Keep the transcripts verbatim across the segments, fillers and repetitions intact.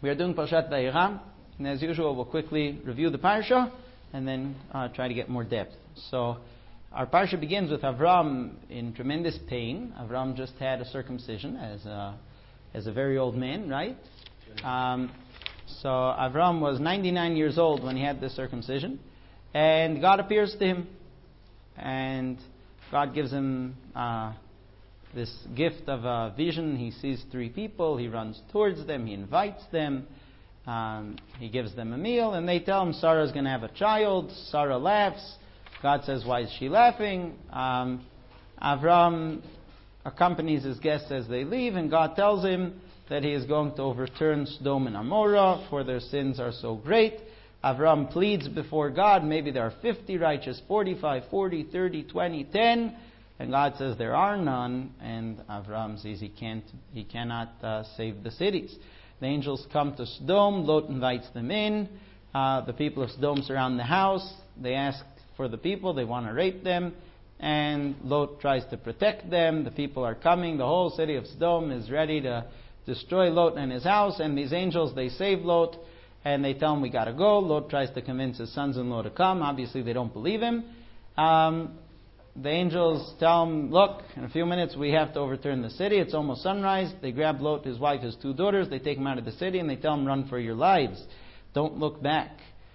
We are doing Parshat Vayera, and as usual, we'll quickly review the parsha and then uh, try to get more depth. So, our parsha begins with Avram in tremendous pain. Avram just had a circumcision as a, as a very old man, right? Um, so, Avram was ninety-nine years old when he had this circumcision, and God appears to him, and God gives him uh, this gift of a vision. He sees three people, he runs towards them, he invites them, um, he gives them a meal, and they tell him Sarah's going to have a child. Sarah laughs. God says, why is she laughing? Um, Avram accompanies his guests as they leave, and God tells him that he is going to overturn Sodom and Amorah, for their sins are so great. Avram pleads before God, maybe there are fifty righteous, forty-five, forty, thirty, twenty, ten, and God says there are none, and Avram says he can't, he cannot uh, save the cities. The angels come to Sodom. Lot invites them in. Uh, the people of Sodom surround the house. They ask for the people. They want to rape them, and Lot tries to protect them. The people are coming. The whole city of Sodom is ready to destroy Lot and his house. And these angels, they save Lot, and they tell him we got to go. Lot tries to convince his sons-in-law to come. Obviously, they don't believe him. Um, The angels tell him, look, in a few minutes we have to overturn the city. It's almost sunrise. They grab Lot, his wife, his two daughters. They take him out of the city and they tell him, run for your lives. Don't look back.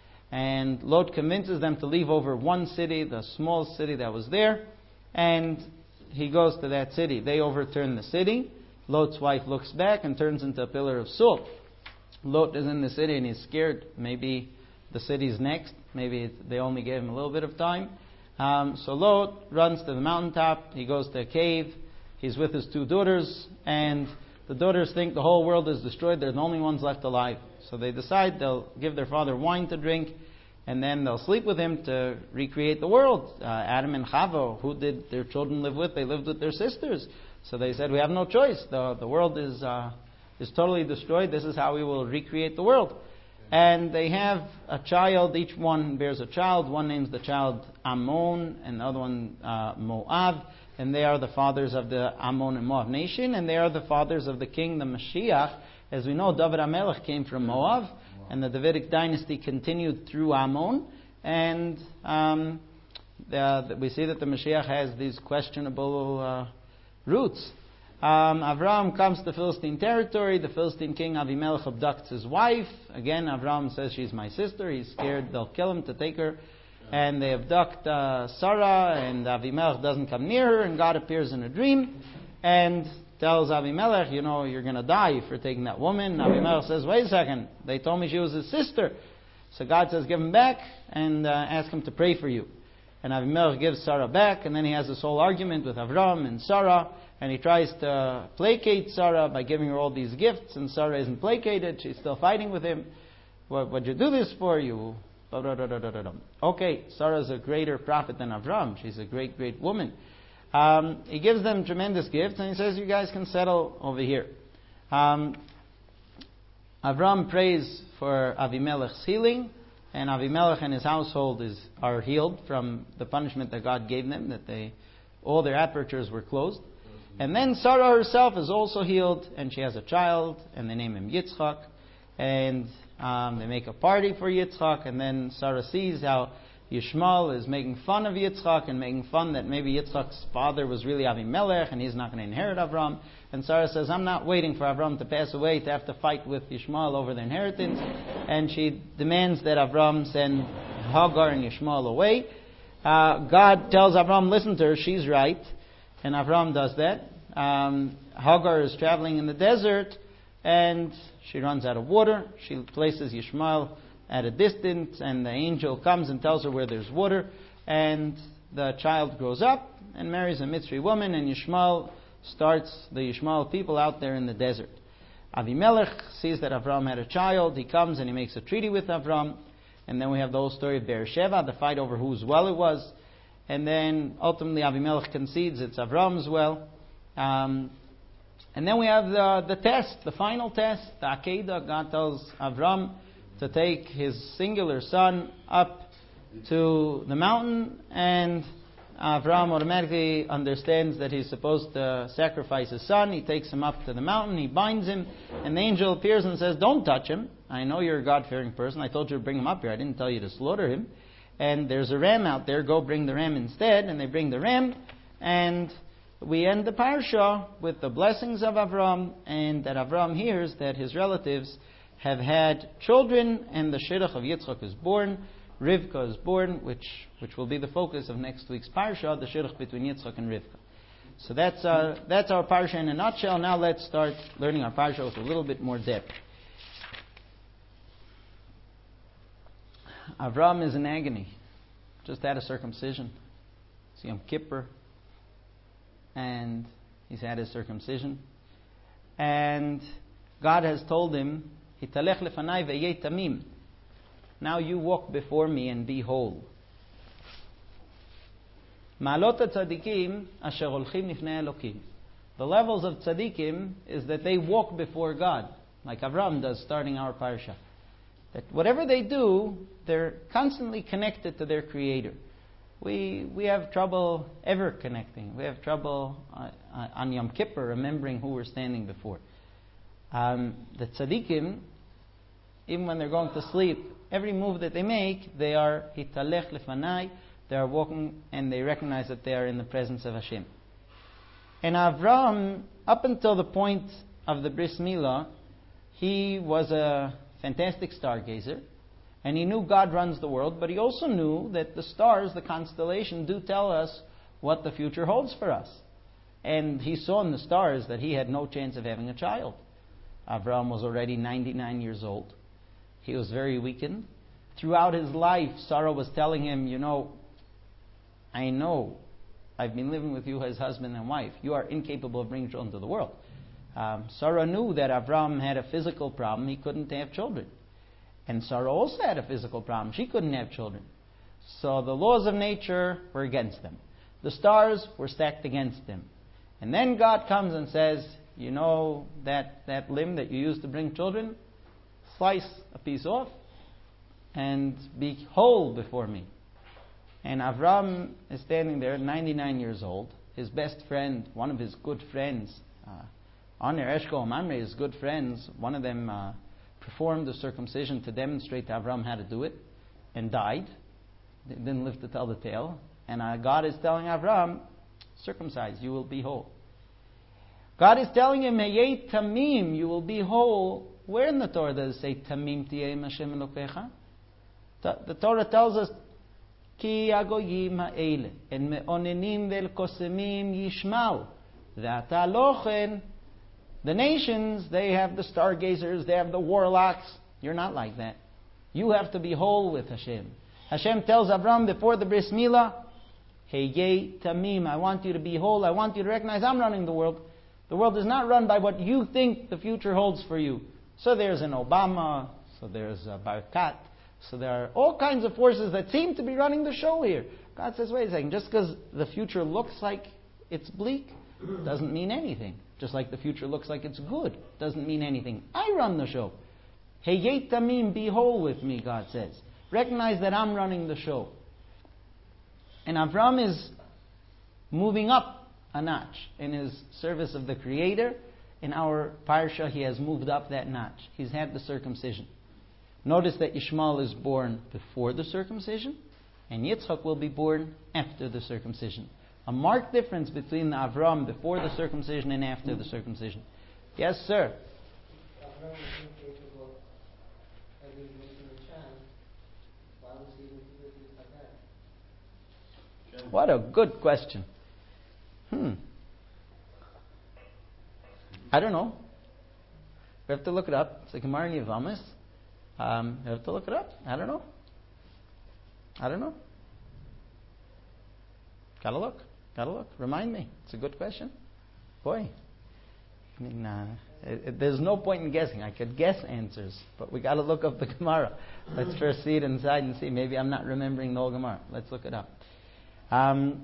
And Lot convinces them to leave over one city, the small city that was there. And he goes to that city. They overturn the city. Lot's wife looks back and turns into a pillar of salt. Lot is in the city and he's scared. Maybe the city's next. Maybe they only gave him a little bit of time. Um, so Lot runs to the mountaintop. He goes to a cave. He's with his two daughters, and the daughters think the whole world is destroyed. They're the only ones left alive. So they decide they'll give their father wine to drink, and then they'll sleep with him to recreate the world. Uh, Adam and Chava, who did their children live with? They lived with their sisters. So they said, we have no choice. The, the world is, uh, is totally destroyed. This is how we will recreate the world. And they have a child. Each one bears a child. One names the child Ammon, and the other one uh, Moab. And they are the fathers of the Ammon and Moab nation. And they are the fathers of the king, the Mashiach. As we know, David HaMelech came from Moab. And the Davidic dynasty continued through Ammon. And um, the, we see that the Mashiach has these questionable uh, roots. Um, Avram comes to Philistine territory. The Philistine king Avimelech abducts his wife. Again, Avram says she's my sister. He's scared they'll kill him to take her. And they abduct uh, Sarah, and Avimelech doesn't come near her, and God appears in a dream and tells Avimelech, you know, you're going to die for taking that woman. Avimelech says, wait a second, they told me she was his sister. So God says, give him back and uh, ask him to pray for you. And Avimelech gives Sarah back, and then he has this whole argument with Avram and Sarah. And he tries to placate Sarah by giving her all these gifts, and Sarah isn't placated. She's still fighting with him. What would you do this for? You? Okay, Sarah's a greater prophet than Avram. She's a great, great woman. Um, he gives them tremendous gifts, and he says, you guys can settle over here. Um, Avram prays for Avimelech's healing, and Avimelech and his household is are healed from the punishment that God gave them, that they all their apertures were closed. And then Sarah herself is also healed, and she has a child, and they name him Yitzchak. And um, they make a party for Yitzchak, and then Sarah sees how Yishmael is making fun of Yitzchak and making fun that maybe Yitzchak's father was really Avimelech, and he's not going to inherit Avram. And Sarah says, I'm not waiting for Avram to pass away to have to fight with Yishmael over the inheritance. And she demands that Avram send Hagar and Yishmael away. Uh, God tells Avram, listen to her, she's right. And Avram does that. Um, Hagar is traveling in the desert, and she runs out of water. She places Yishmael at a distance, and the angel comes and tells her where there's water. And the child grows up and marries a Mitzri woman, and Yishmael starts the Yishmael people out there in the desert. Avimelech sees that Avram had a child. He comes and he makes a treaty with Avram. And then we have the whole story of Beersheba, the fight over whose well it was. And then ultimately Avimelech concedes it's Avram's well. Um, and then we have the, the test, the final test, the Akedah. God tells Avram to take his singular son up to the mountain and Avram automatically understands that he's supposed to sacrifice his son. He takes him up to the mountain, he binds him, and the angel appears and says, don't touch him. I know you're a God-fearing person. I told you to bring him up here. I didn't tell you to slaughter him. And there's a ram out there. Go bring the ram instead. And they bring the ram. And we end the parsha with the blessings of Avram, and that Avram hears that his relatives have had children, and the shidduch of Yitzchak is born. Rivka is born, which which will be the focus of next week's parsha, the shidduch between Yitzchak and Rivka. So that's our, that's our parsha in a nutshell. Now let's start learning our parsha with a little bit more depth. Avram is in agony. Just had a circumcision. It's Yom Kippur. And he's had his circumcision. And God has told him, Hitalech lefanai ve'yeh tamim. Now you walk before me and be whole. Ma'alot tzadikim asher holchim nifnei Elokim. The levels of tzadikim is that they walk before God, like Avram does starting our parsha. That whatever they do, they're constantly connected to their Creator. We we have trouble ever connecting. We have trouble uh, uh, on Yom Kippur remembering who we're standing before. Um, the tzadikim, even when they're going to sleep, every move that they make, they are hitalech lefanai. They are walking and they recognize that they are in the presence of Hashem. And Avram, up until the point of the bris milah, he was a fantastic stargazer, and he knew God runs the world, but he also knew that the stars, the constellation, do tell us what the future holds for us. And he saw in the stars that he had no chance of having a child. Avram was already ninety-nine years old. He was very weakened. Throughout his life, Sarah was telling him, you know, I know I've been living with you as husband and wife. You are incapable of bringing children to the world. Um, Sarah knew that Avram had a physical problem. He couldn't have children. And Sarah also had a physical problem. She couldn't have children. So the laws of nature were against them. The stars were stacked against them. And then God comes and says, you know that, that limb that you used to bring children? Slice a piece off and be whole before me. And Avram is standing there, ninety-nine years old. His best friend, one of his good friends, uh, Aner, Eshkol, Mamre, his good friends, one of them uh, performed the circumcision to demonstrate to Avram how to do it, and died. They didn't live to tell the tale. And uh, God is telling Avram, circumcise, you will be whole. God is telling him, Hayei tamim, you will be whole. Where in the Torah does it say, Tamim tiyeh Hashem Elokecha? The Torah tells us, Ki agoyim ha'ele, en me'onenim ve'el kosemim yishmau, ve'ata lochen. The nations, they have the stargazers, they have the warlocks. You're not like that. You have to be whole with Hashem. Hashem tells Avram before the bris milah, Hayei tamim, I want you to be whole. I want you to recognize I'm running the world. The world is not run by what you think the future holds for you. So there's an Obama, so there's a Barakat, so there are all kinds of forces that seem to be running the show here. God says, wait a second, just because the future looks like it's bleak, doesn't mean anything. Just like the future looks like it's good, doesn't mean anything. I run the show. Hayei tamim, be whole with me, God says. Recognize that I'm running the show. And Avram is moving up a notch in his service of the Creator. In our parsha, he has moved up that notch. He's had the circumcision. Notice that Ishmael is born before the circumcision, and Yitzchak will be born after the circumcision. A marked difference between Avram before the circumcision and after the circumcision. Yes, sir? Avram was incapable of even making a child. Why was he with Hagar? What a good question. Hmm. I don't know. We have to look it up. It's a Gemara in Yevamos. Um, we have to look it up. I don't know. I don't know. Gotta look. Gotta look. Remind me. It's a good question. Boy. I mean, uh, it, it, there's no point in guessing. I could guess answers, but we gotta look up the Gemara. Let's first see it inside and see. Maybe I'm not remembering the whole Gemara. Let's look it up. Um,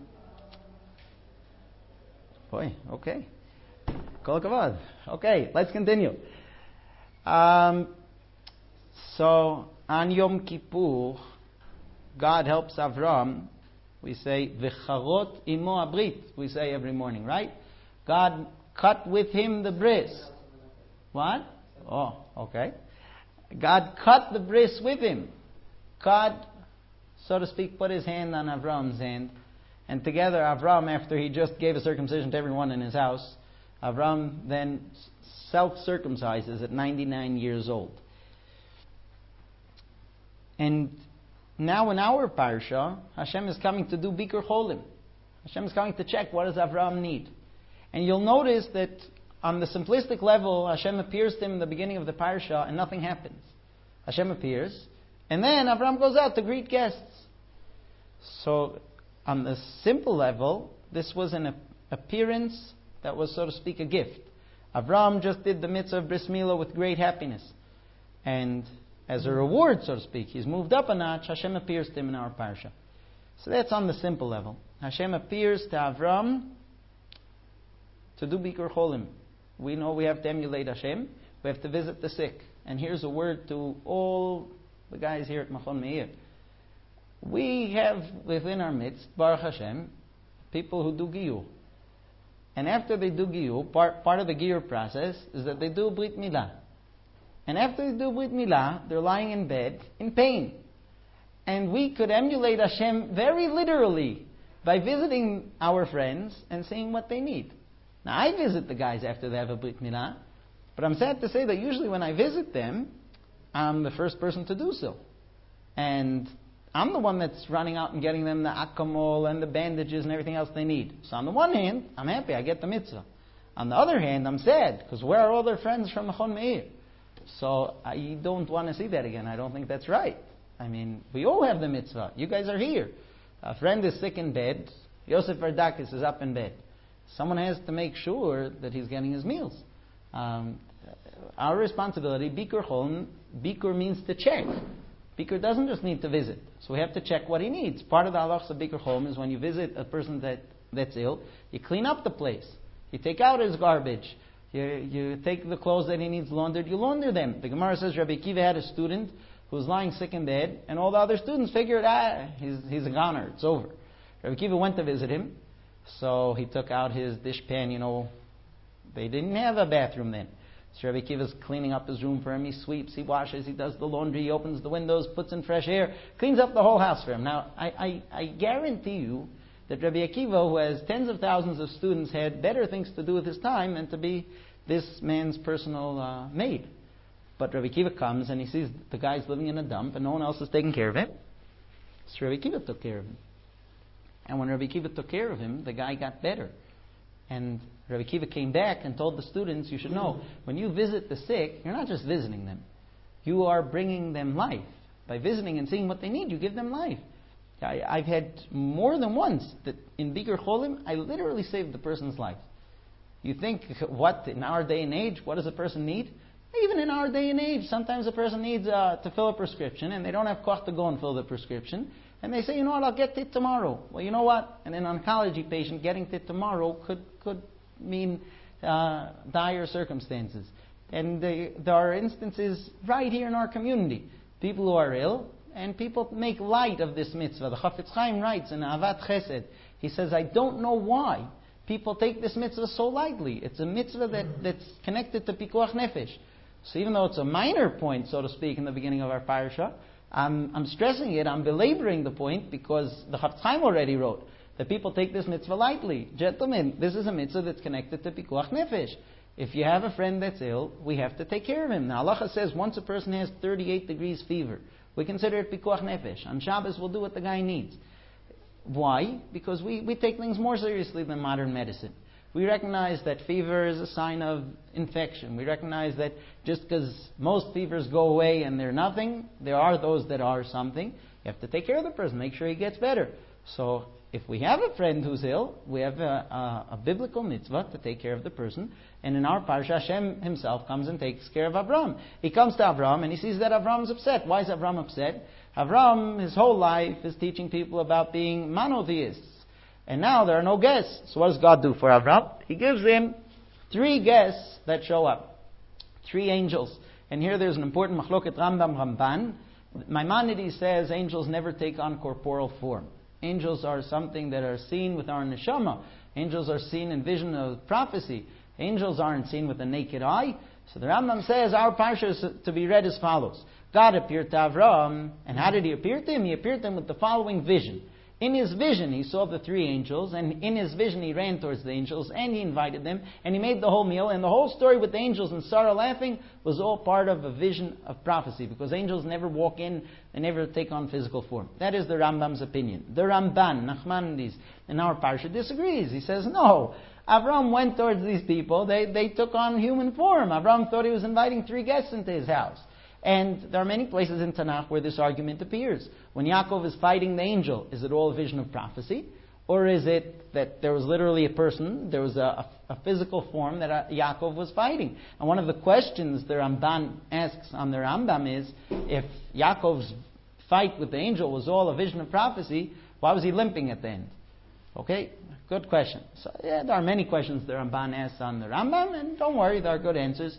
boy, okay. Kol kavod. Okay, let's continue. Um, so, on Yom Kippur, God helps Avram We say, V'charot imo abrit, we say every morning, right? God cut with him the bris. What? Oh, okay. God cut the bris with him. God, so to speak, put his hand on Avram's hand. And together, Avram, after he just gave a circumcision to everyone in his house, Avram then self-circumcises at ninety-nine years old. And now in our parsha, Hashem is coming to do Bikur Cholim. Hashem is coming to check what does Avram need. And you'll notice that on the simplistic level, Hashem appears to him in the beginning of the parsha and nothing happens. Hashem appears, and then Avram goes out to greet guests. So, on the simple level, this was an appearance that was, so to speak, a gift. Avram just did the mitzvah of Bris Milah with great happiness. And as a reward, so to speak, he's moved up a notch. Hashem appears to him in our parsha. So that's on the simple level. Hashem appears to Avram to do Bikur Cholim. We know we have to emulate Hashem. We have to visit the sick. And here's a word to all the guys here at Machon Meir. We have within our midst, Baruch Hashem, people who do Giyur. And after they do Giyur, part, part of the Giyur process is that they do Brit Milah. And after they do Brit Milah, they're lying in bed in pain. And we could emulate Hashem very literally by visiting our friends and seeing what they need. Now, I visit the guys after they have a Brit Milah, but I'm sad to say that usually when I visit them, I'm the first person to do so. And I'm the one that's running out and getting them the akamol and the bandages and everything else they need. So on the one hand, I'm happy, I get the mitzvah. On the other hand, I'm sad, because where are all their friends from Machon Meir? So I don't want to see that again. I don't think that's right. I mean, we all have the mitzvah. You guys are here. A friend is sick in bed. Yosef Verdakis is up in bed. Someone has to make sure that he's getting his meals. Um, our responsibility, Bikur Cholim, Bikur means to check. Bikur doesn't just need to visit. So we have to check what he needs. Part of the halachas of Bikur Cholim is when you visit a person that, that's ill, you clean up the place. You take out his garbage. You, you take the clothes that he needs laundered, you launder them. The Gemara says Rabbi Akiva had a student who was lying sick in bed, and all the other students figured, ah, he's, he's a goner, it's over. Rabbi Akiva went to visit him, so he took out his dishpan, you know, they didn't have a bathroom then. So Rabbi Akiva's cleaning up his room for him, he sweeps, he washes, he does the laundry, he opens the windows, puts in fresh air, cleans up the whole house for him. Now, I, I, I guarantee you that Rabbi Akiva, who has tens of thousands of students, had better things to do with his time than to be this man's personal uh, maid. But Rabbi Akiva comes and he sees the guy's living in a dump and no one else is taking care of him. So Rabbi Akiva took care of him. And when Rabbi Akiva took care of him, the guy got better. And Rabbi Akiva came back and told the students, you should know, when you visit the sick, you're not just visiting them. You are bringing them life. By visiting and seeing what they need, you give them life. I, I've had more than once that in Bikur Cholim, I literally saved the person's life. You think, what, in our day and age, what does a person need? Even in our day and age, sometimes a person needs uh, to fill a prescription, and they don't have koch to go and fill the prescription. And they say, you know what, I'll get it tomorrow. Well, you know what? And an oncology patient getting it tomorrow could, could mean uh, dire circumstances. And they, there are instances right here in our community. People who are ill, and people make light of this mitzvah. The Chafetz Chaim writes in Ahavat Chesed, he says, I don't know why people take this mitzvah so lightly. It's a mitzvah that, that's connected to Pikuach Nefesh. So even though it's a minor point, so to speak, in the beginning of our parasha, I'm, I'm stressing it, I'm belaboring the point, because the Chafetz Chaim already wrote that people take this mitzvah lightly. Gentlemen, this is a mitzvah that's connected to Pikuach Nefesh. If you have a friend that's ill, we have to take care of him. Now, halacha says once a person has thirty-eight degrees fever, we consider it Pikuach Nefesh. On Shabbos, we'll do what the guy needs. Why? Because we, we take things more seriously than modern medicine. We recognize that fever is a sign of infection. We recognize that just because most fevers go away and they're nothing, there are those that are something. You have to take care of the person, make sure he gets better. So if we have a friend who's ill, we have a, a, a biblical mitzvah to take care of the person. And in our parsha, Hashem himself comes and takes care of Avram. He comes to Avram and he sees that Avram is upset. Why is Avram upset? Avram, his whole life, is teaching people about being monotheists. And now there are no guests. So what does God do for Avram? He gives him three guests that show up. Three angels. And here there's an important machloket Rambam Ramban. Maimonides says angels never take on corporal form. Angels are something that are seen with our neshama. Angels are seen in vision of prophecy. Angels aren't seen with the naked eye. So the Rambam says our parsha is to be read as follows. God appeared to Avram, and how did He appear to him? He appeared to him with the following vision. In his vision, he saw the three angels, and in his vision, he ran towards the angels, and he invited them, and he made the whole meal. And the whole story with the angels and Sarah laughing was all part of a vision of prophecy, because angels never walk in, they never take on physical form. That is the Rambam's opinion. The Ramban, Nachmanides, in our parsha disagrees. He says, no, Avram went towards these people, they, they took on human form. Avram thought he was inviting three guests into his house. And there are many places in Tanakh where this argument appears. When Yaakov is fighting the angel, is it all a vision of prophecy? Or is it that there was literally a person, there was a, a, a physical form that Yaakov was fighting? And one of the questions the Ramban asks on the Rambam is, if Yaakov's fight with the angel was all a vision of prophecy, why was he limping at the end? Okay, good question. So yeah, there are many questions the Ramban asks on the Rambam, and don't worry, there are good answers.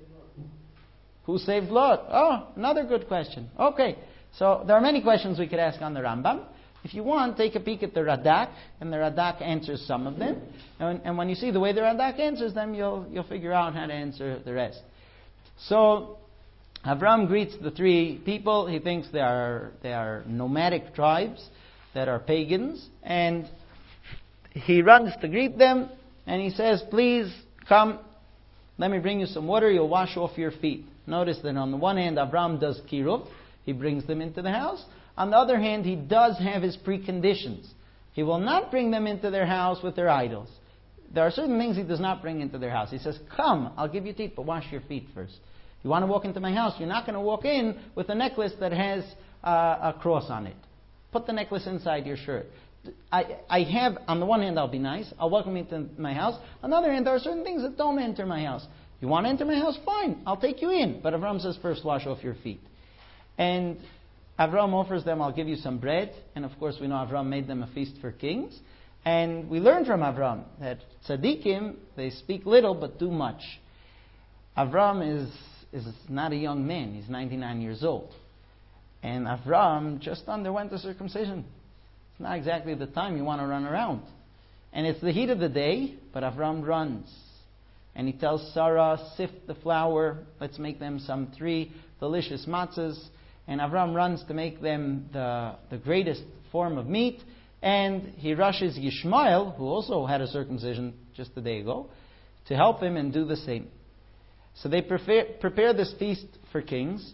Who saved Lot? Oh, another good question. Okay, so there are many questions we could ask on the Rambam. If you want, take a peek at the Radak, and the Radak answers some of them. And, and when you see the way the Radak answers them, you'll you'll figure out how to answer the rest. So, Avram greets the three people. He thinks they are they are nomadic tribes that are pagans, and he runs to greet them, and he says, "Please come. Let me bring you some water. You'll wash off your feet." Notice that on the one hand, Avram does kiruv. He brings them into the house. On the other hand, he does have his preconditions. He will not bring them into their house with their idols. There are certain things he does not bring into their house. He says, come, I'll give you teeth, but wash your feet first. You want to walk into my house, you're not going to walk in with a necklace that has uh, a cross on it. Put the necklace inside your shirt. I, I have, on the one hand, I'll be nice. I'll welcome you to my house. On the other hand, there are certain things that don't enter my house. You want to enter my house? Fine. I'll take you in. But Avram says, first wash off your feet. And Avram offers them, I'll give you some bread. And of course, we know Avram made them a feast for kings. And we learn from Avram that tzaddikim, they speak little but do much. Avram is, is not a young man. He's ninety-nine years old. And Avram just underwent a circumcision. It's not exactly the time you want to run around. And it's the heat of the day, but Avram runs. And he tells Sarah, sift the flour, let's make them some three delicious matzahs. And Avram runs to make them the, the greatest form of meat. And he rushes Yishmael, who also had a circumcision just a day ago, to help him and do the same. So they prepare, prepare this feast for kings.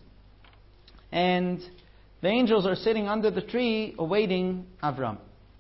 And the angels are sitting under the tree awaiting Avram.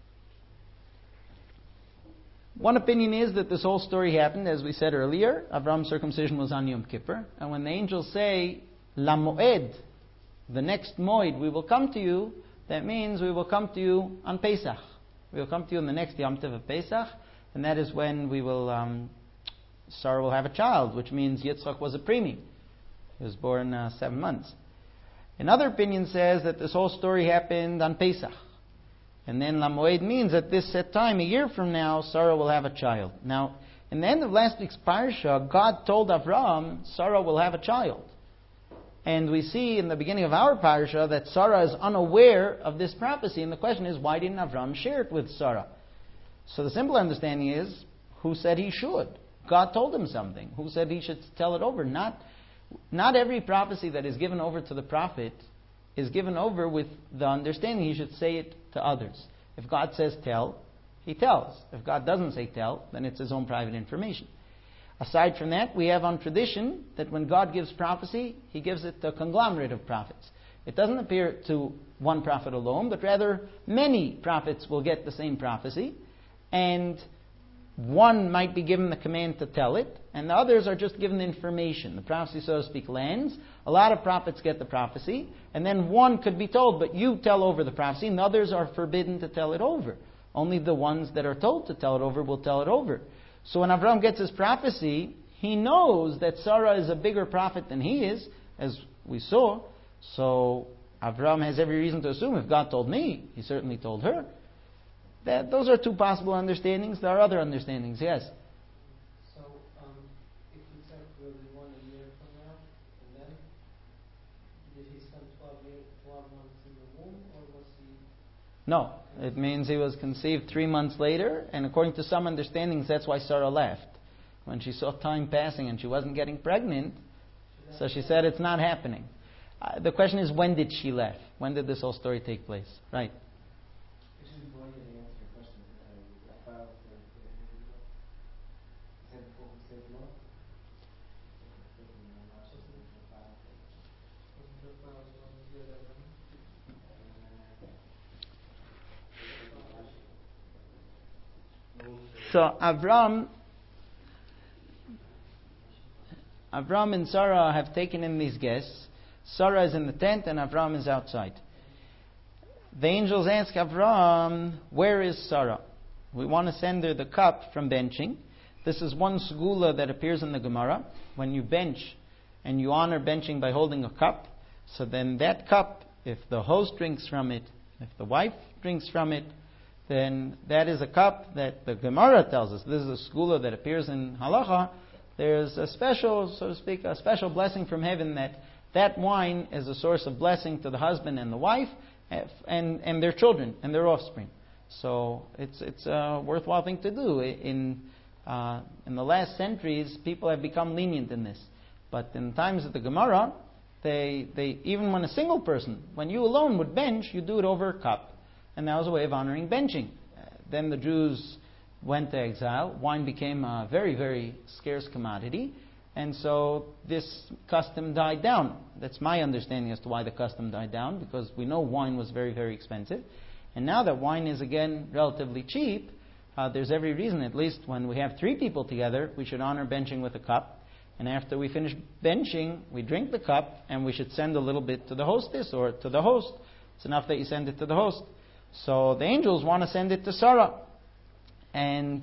One opinion is that this whole story happened, as we said earlier. Avram's circumcision was on Yom Kippur. And when the angels say, La Moed, the next Moed, we will come to you, that means we will come to you on Pesach. We will come to you on the next Yom Tov of Pesach. And that is when we will, um, Sarah will have a child, which means Yitzchak was a preemie. He was born uh, seven months. Another opinion says that this whole story happened on Pesach. And then Lamoed means at this set time, a year from now, Sarah will have a child. Now, in the end of last week's parsha, God told Avram, Sarah will have a child. And we see in the beginning of our parsha that Sarah is unaware of this prophecy. And the question is, why didn't Avram share it with Sarah? So the simple understanding is, who said he should? God told him something. Who said he should tell it over? Not, not every prophecy that is given over to the prophet is given over with the understanding he should say it to others. If God says tell, he tells. If God doesn't say tell, then it's his own private information. Aside from that, we have on tradition that when God gives prophecy, he gives it to a conglomerate of prophets. It doesn't appear to one prophet alone, but rather many prophets will get the same prophecy, and one might be given the command to tell it, and the others are just given the information. The prophecy, so to speak, lands. A lot of prophets get the prophecy, and then one could be told, but you tell over the prophecy, and the others are forbidden to tell it over. Only the ones that are told to tell it over will tell it over. So when Avram gets his prophecy, he knows that Sarah is a bigger prophet than he is, as we saw. So Avram has every reason to assume if God told me, he certainly told her. That, those are two possible understandings. There are other understandings, yes. So, um, if we said really one a year from now, and then did he spend twelve, years, twelve months in the womb, or was he No, it means he was conceived three months later, and according to some understandings, that's why Sarah left. When she saw time passing and she wasn't getting pregnant, so she said it's not happening. Uh, the question is, when did she left? When did this whole story take place? Right. So Avram, Avram and Sarah have taken in these guests. Sarah is in the tent and Avram is outside. The angels ask Avram, where is Sarah? We want to send her the cup from benching. This is one segula that appears in the Gemara. When you bench and you honor benching by holding a cup, so then that cup, if the host drinks from it, if the wife drinks from it, then that is a cup that the Gemara tells us. This is a segula that appears in Halacha. There's a special, so to speak, a special blessing from heaven that that wine is a source of blessing to the husband and the wife and, and their children and their offspring. So it's it's a worthwhile thing to do. In uh, in the last centuries, people have become lenient in this. But in times of the Gemara, they they even when a single person, when you alone would bench, you do it over a cup. And that was a way of honoring benching. Uh, then the Jews went to exile. Wine became a very, very scarce commodity. And so this custom died down. That's my understanding as to why the custom died down, because we know wine was very, very expensive. And now that wine is again relatively cheap, uh, there's every reason, at least when we have three people together, we should honor benching with a cup. And after we finish benching, we drink the cup, and we should send a little bit to the hostess or to the host. It's enough that you send it to the host. So the angels want to send it to Sarah. And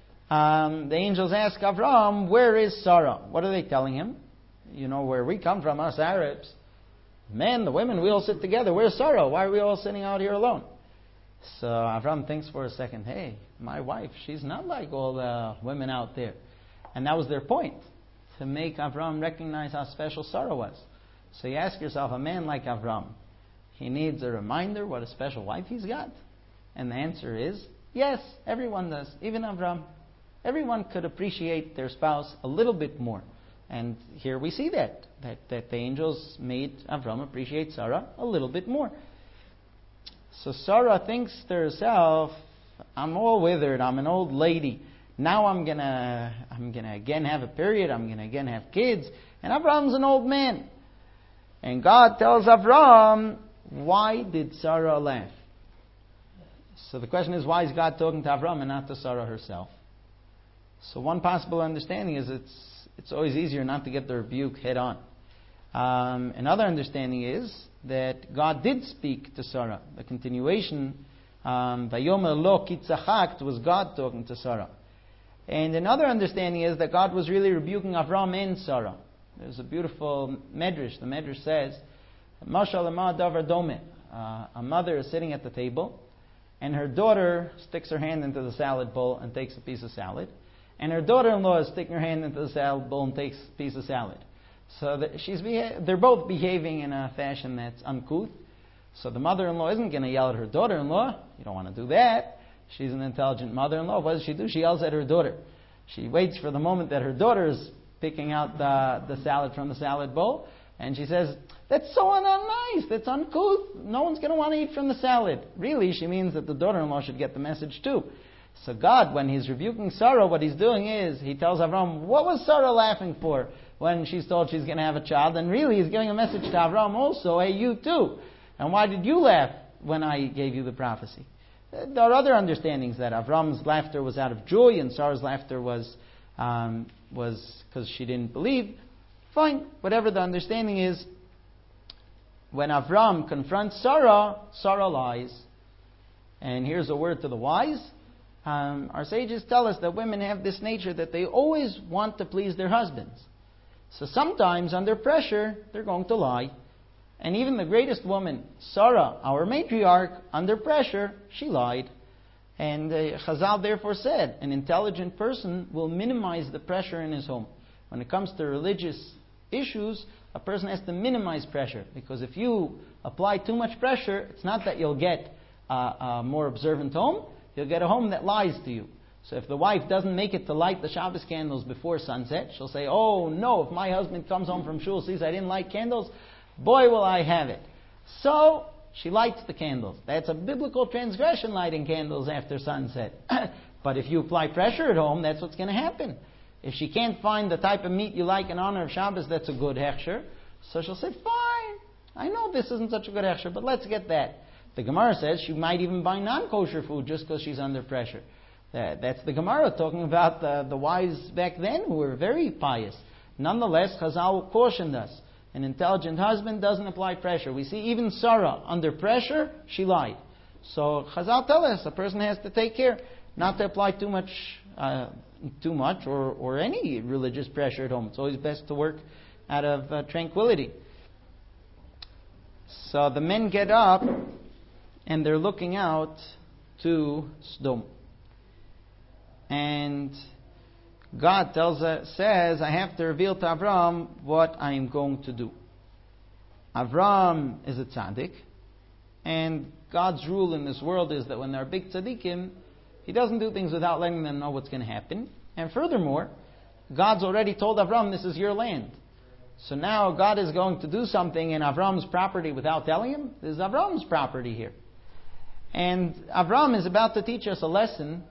um, the angels ask Avram, where is Sarah? What are they telling him? You know, where we come from, us Arabs. Men, the women, we all sit together. Where's Sarah? Why are we all sitting out here alone? So Avram thinks for a second, hey, my wife, she's not like all the women out there. And that was their point, to make Avram recognize how special Sarah was. So you ask yourself, a man like Avram, he needs a reminder what a special wife he's got? And the answer is, yes, everyone does, even Avram. Everyone could appreciate their spouse a little bit more. And here we see that, that, that the angels made Avram appreciate Sarah a little bit more. So Sarah thinks to herself, I'm all withered, I'm an old lady. Now I'm gonna, I'm gonna again have a period, I'm gonna again have kids, and Avram's an old man. And God tells Avram, why did Sarah laugh? So the question is, why is God talking to Avram and not to Sarah herself? So one possible understanding is it's it's always easier not to get the rebuke head on. Um, another understanding is that God did speak to Sarah. The continuation, Vayomer lo ki tzachakt, was God talking to Sarah. And another understanding is that God was really rebuking Avram and Sarah. There's a beautiful medrash. The medrash says, Mashal ema davar dome. Uh, a mother is sitting at the table, and her daughter sticks her hand into the salad bowl and takes a piece of salad. And her daughter-in-law is sticking her hand into the salad bowl and takes a piece of salad. So that she's beha- they're both behaving in a fashion that's uncouth. So the mother-in-law isn't going to yell at her daughter-in-law. You don't want to do that. She's an intelligent mother-in-law. What does she do? She yells at her daughter. She waits for the moment that her daughter is picking out the, the salad from the salad bowl. And she says, that's so unnice. That's uncouth. No one's going to want to eat from the salad. Really, she means that the daughter-in-law should get the message too. So God, when He's rebuking Sarah, what He's doing is, He tells Avram, what was Sarah laughing for when she's told she's going to have a child? And really, He's giving a message to Avram also, hey, you too. And why did you laugh when I gave you the prophecy? There are other understandings that Avram's laughter was out of joy and Sarah's laughter was um, was because she didn't believe. Fine, whatever the understanding is, when Avram confronts Sarah, Sarah lies. And here's a word to the wise. Um, our sages tell us that women have this nature that they always want to please their husbands. So sometimes under pressure, they're going to lie. And even the greatest woman, Sarah, our matriarch, under pressure, she lied. And uh, Chazal therefore said, an intelligent person will minimize the pressure in his home. When it comes to religious issues, a person has to minimize pressure. Because if you apply too much pressure, it's not that you'll get a, a more observant home, you'll get a home that lies to you. So if the wife doesn't make it to light the Shabbos candles before sunset, she'll say, oh no, if my husband comes home from shul, sees I didn't light candles, boy will I have it. So she lights the candles. That's a biblical transgression, lighting candles after sunset. But if you apply pressure at home, that's what's going to happen. If she can't find the type of meat you like in honor of Shabbos, that's a good hechsher. So she'll say, fine, I know this isn't such a good hechsher, but let's get that. The Gemara says she might even buy non-kosher food just because she's under pressure. That, that's the Gemara talking about the, the wives back then who were very pious. Nonetheless, Chazal cautioned us. An intelligent husband doesn't apply pressure. We see even Sarah, under pressure, she lied. So Chazal tell us a person has to take care not to apply too much uh, too much or, or any religious pressure at home. It's always best to work out of uh, tranquility. So the men get up and they're looking out to Sdom. And God tells uh, says, I have to reveal to Avram what I am going to do. Avram is a tzaddik, and God's rule in this world is that when there are big tzaddikim, He doesn't do things without letting them know what's going to happen. And furthermore, God's already told Avram, this is your land. So now God is going to do something in Avram's property without telling him. This is Avram's property here. And Avram is about to teach us a lesson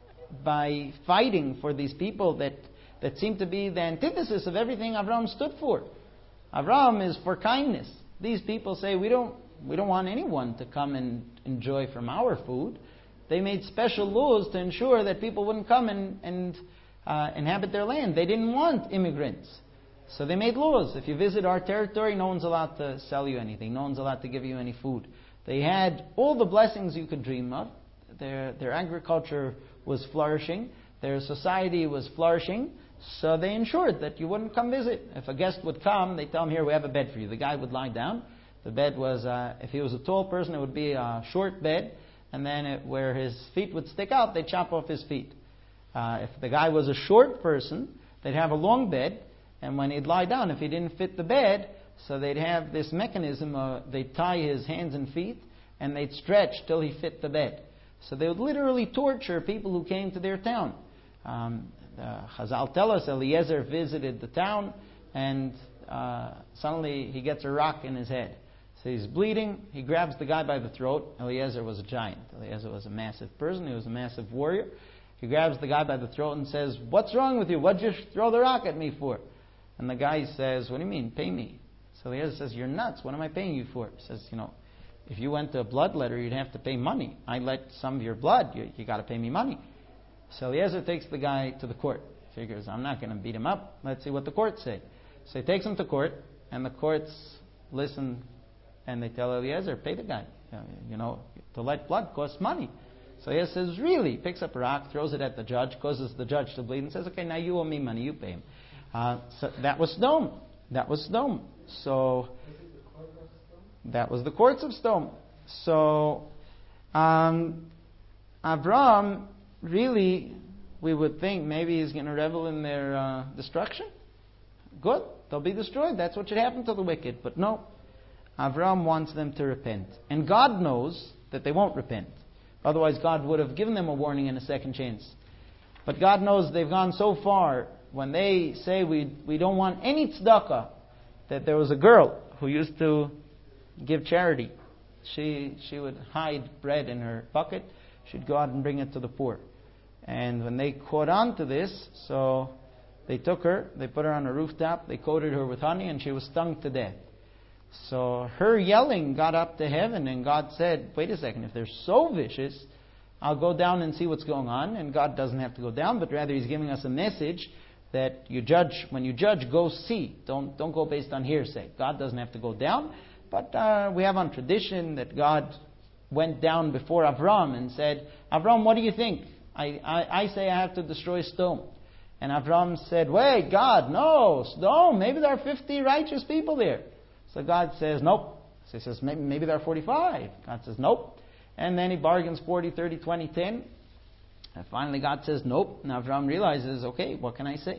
by fighting for these people that, that seem to be the antithesis of everything Avram stood for. Avram is for kindness. These people say, we don't, we don't want anyone to come and enjoy from our food. They made special laws to ensure that people wouldn't come and, and uh, inhabit their land. They didn't want immigrants. So they made laws. If you visit our territory, no one's allowed to sell you anything. No one's allowed to give you any food. They had all the blessings you could dream of. Their, their agriculture was flourishing. Their society was flourishing. So they ensured that you wouldn't come visit. If a guest would come, they tell him, here, we have a bed for you. The guy would lie down. The bed was, uh, if he was a tall person, it would be a short bed. And then it, where his feet would stick out, they'd chop off his feet. Uh, if the guy was a short person, they'd have a long bed. And when he'd lie down, if he didn't fit the bed, so they'd have this mechanism, uh, they'd tie his hands and feet, and they'd stretch till he fit the bed. So they would literally torture people who came to their town. Um, the Chazal tell us Eliezer visited the town, and uh, suddenly he gets a rock in his head. So he's bleeding, he grabs the guy by the throat. Eliezer was a giant. Eliezer was a massive person, he was a massive warrior. He grabs the guy by the throat and says, what's wrong with you? What'd you throw the rock at me for? And the guy says, what do you mean, pay me? So Eliezer says, you're nuts, what am I paying you for? He says, you know, if you went to a bloodletter, you'd have to pay money. I let some of your blood, you, you got to pay me money. So Eliezer takes the guy to the court. Figures, I'm not going to beat him up. Let's see what the courts say. So he takes him to court, and the courts listen, and they tell Eliezer, pay the guy. You know, to let blood costs money. So Eliezer says, really? Picks up a rock, throws it at the judge, causes the judge to bleed, and says, okay, now you owe me money, you pay him. Uh, so that was Sdom. That was Sdom. So that was the courts of Sdom. So um, Avram, really, we would think maybe he's going to revel in their uh, destruction. Good, they'll be destroyed. That's what should happen to the wicked. But no, Avram wants them to repent. And God knows that they won't repent. Otherwise, God would have given them a warning and a second chance. But God knows they've gone so far. When they say we we don't want any tzedakah, that there was a girl who used to give charity. She she would hide bread in her bucket. She'd go out and bring it to the poor. And when they caught on to this, so they took her, they put her on a rooftop, they coated her with honey, and she was stung to death. So her yelling got up to heaven, and God said, wait a second, if they're so vicious, I'll go down and see what's going on. And God doesn't have to go down, but rather He's giving us a message that you judge, when you judge, go see. Don't don't go based on hearsay. God doesn't have to go down. But uh, we have on tradition that God went down before Avram and said, Avram, what do you think? I, I, I say I have to destroy Sdom. And Avram said, wait, God, no, Sdom, maybe there are fifty righteous people there. So God says, nope. So he says, maybe, maybe there are forty-five. God says, nope. And then he bargains forty, thirty, twenty, ten. And finally God says, nope. And Avram realizes, okay, what can I say?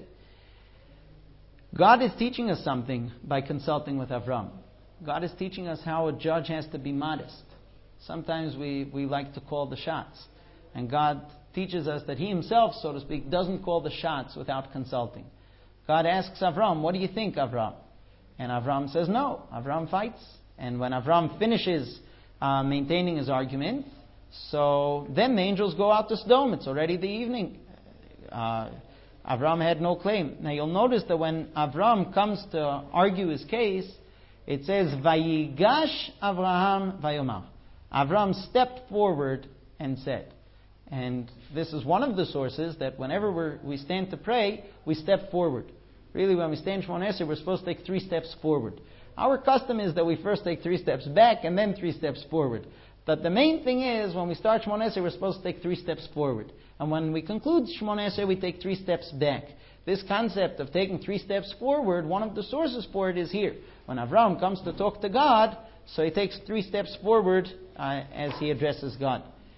God is teaching us something by consulting with Avram. God is teaching us how a judge has to be modest. Sometimes we, we like to call the shots. And God teaches us that He Himself, so to speak, doesn't call the shots without consulting. God asks Avram, what do you think, Avram? And Avram says no. Avram fights. And when Avram finishes uh, maintaining his argument, so then the angels go out to Sodom. It's already the evening. Uh, Avram had no claim. Now you'll notice that when Avram comes to argue his case, it says, Vayigash Avraham Vayomar. Avram stepped forward and said. And this is one of the sources that whenever we're, we stand to pray, we step forward. Really, when we stand Shmoneh Esrei, we're supposed to take three steps forward. Our custom is that we first take three steps back and then three steps forward. But the main thing is, when we start Shmoneh Esrei, we're supposed to take three steps forward. And when we conclude Shmoneh Esrei, we take three steps back. This concept of taking three steps forward, one of the sources for it is here. When Avram comes to talk to God, so he takes three steps forward uh, as he addresses God.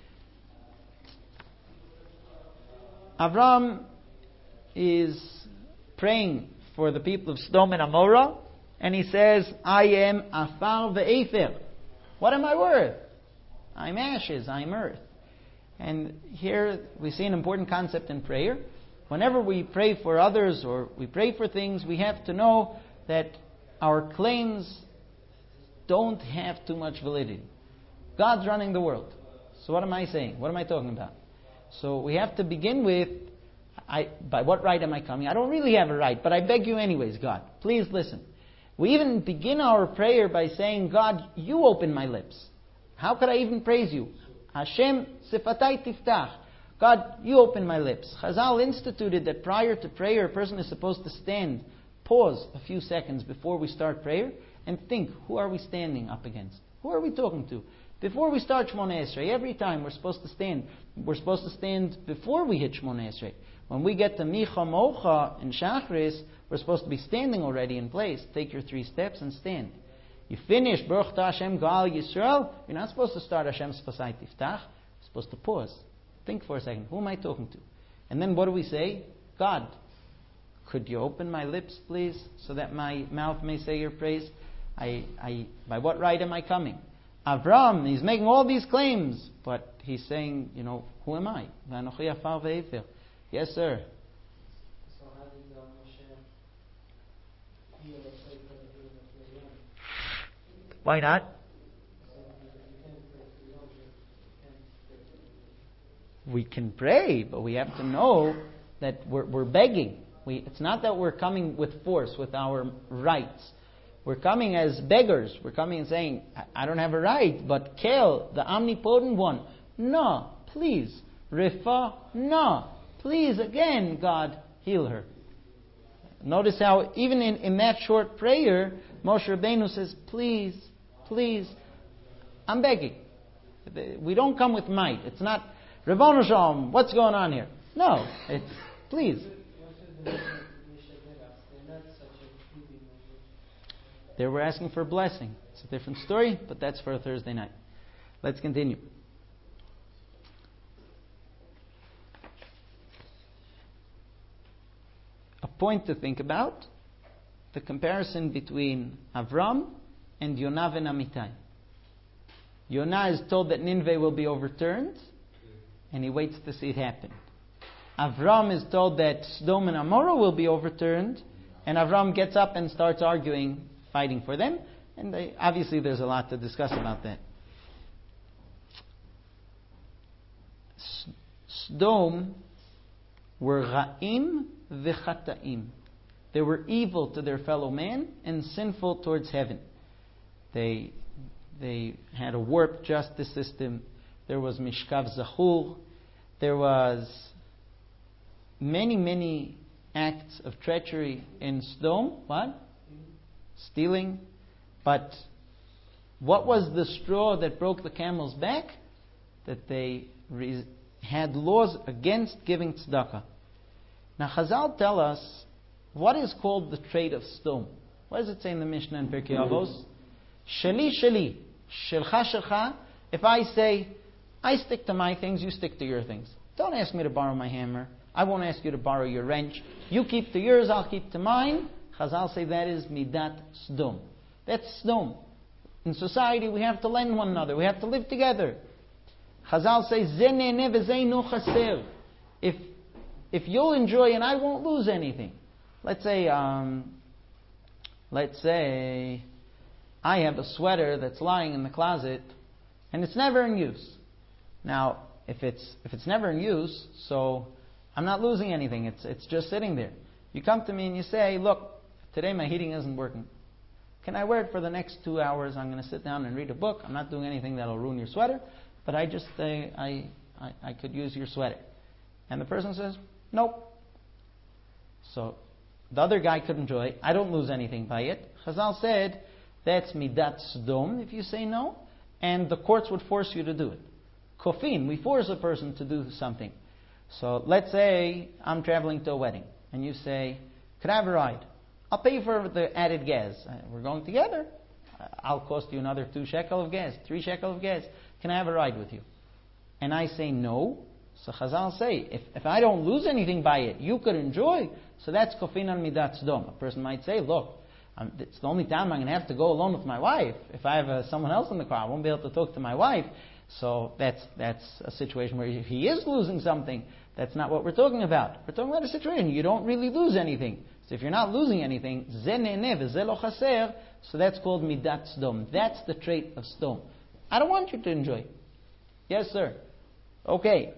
Avram is praying for the people of Sodom and Amorah, and he says, I am afar ve'efer. What am I worth? I'm ashes, I'm earth. And here we see an important concept in prayer. Whenever we pray for others or we pray for things, we have to know that our claims don't have too much validity. God's running the world. So what am I saying? What am I talking about? So we have to begin with, I, by what right am I coming? I don't really have a right, but I beg you anyways, God. Please listen. We even begin our prayer by saying, God, you open my lips. How could I even praise you? Hashem sifatai tiftach. God, you open my lips. Chazal instituted that prior to prayer, a person is supposed to stand, pause a few seconds before we start prayer, and think, who are we standing up against? Who are we talking to? Before we start Shmoneh Esrei, every time we're supposed to stand. We're supposed to stand before we hit Shmoneh Esrei. When we get to Micha Mocha in Shachris, we're supposed to be standing already in place. Take your three steps and stand. You finish Baruch Ta Hashem Gal Yisrael, you're not supposed to start Hashem Spasai Tiftach. You're supposed to pause. Think for a second. Who am I talking to? And then what do we say? God, could you open my lips, please, so that my mouth may say your praise? I, I, by what right am I coming? Avram, he's making all these claims, but he's saying, you know, who am I? Yes, sir. So how did uh, Moshe heal the place of the healing of the young? Why not? So you can't pray for the young, you can't pray for the young. We can pray, but we have to know that we're, we're begging. We, it's not that we're coming with force, with our rights. We're coming as beggars. We're coming and saying, I, I don't have a right, but Kel, the omnipotent one, no, please. Refa, no, please, again, God, heal her. Notice how even in, in that short prayer, Moshe Rabbeinu says, please, please, I'm begging. We don't come with might. It's not, Ribbono Shel Olam, what's going on here? No, it's, please. They were asking for a blessing. It's a different story, but that's for a Thursday night. Let's continue. A point to think about, the comparison between Avram and Yonah and Amittai. Yonah is told that Nineveh will be overturned, and he waits to see it happen. Avram is told that Sodom and Amorah will be overturned, and Avram gets up and starts arguing, fighting for them, and they, obviously there's a lot to discuss about that. Sodom were Ra'im v'Chata'im. They were evil to their fellow man and sinful towards heaven. They they had a warped justice system. There was Mishkav Zachur. There was many, many acts of treachery in Sodom. What? Stealing. But what was the straw that broke the camel's back? That they re- had laws against giving tzedakah. Now Chazal tell us what is called the trait of Sodom. What does it say in the Mishnah in Pirkei Avos? Shali shali, shelcha shelcha. If I say, I stick to my things, you stick to your things. Don't ask me to borrow my hammer. I won't ask you to borrow your wrench. You keep to yours, I'll keep to mine. Chazal say that is midat Sodom. That's Sodom. In society, we have to lend one another. We have to live together. Chazal says, if if you'll enjoy and I won't lose anything. Let's say, um, let's say, I have a sweater that's lying in the closet, and it's never in use. Now, if it's if it's never in use, so I'm not losing anything. It's it's just sitting there. You come to me and you say, look, today my heating isn't working. Can I wear it for the next two hours? I'm going to sit down and read a book. I'm not doing anything that'll ruin your sweater, but I just uh, I, I I could use your sweater. And the person says, nope. So the other guy could enjoy it. I don't lose anything by it. Chazal said that's midat sdom if you say no, and the courts would force you to do it. Kofin, we force a person to do something. So let's say I'm traveling to a wedding, and you say, could I have a ride? I'll pay for the added gas. We're going together. I'll cost you another two shekel of gas, three shekel of gas. Can I have a ride with you? And I say no. So Chazal say, if, if I don't lose anything by it, you could enjoy. So that's kofin al midat sdom. A person might say, look, um, it's the only time I'm going to have to go alone with my wife. If I have uh, someone else in the car, I won't be able to talk to my wife. So that's that's a situation where he is losing something. That's not what we're talking about. We're talking about a situation you don't really lose anything. So if you're not losing anything, so that's called midat sdom. That's the trait of sdom. I don't want you to enjoy. Yes, sir. Okay.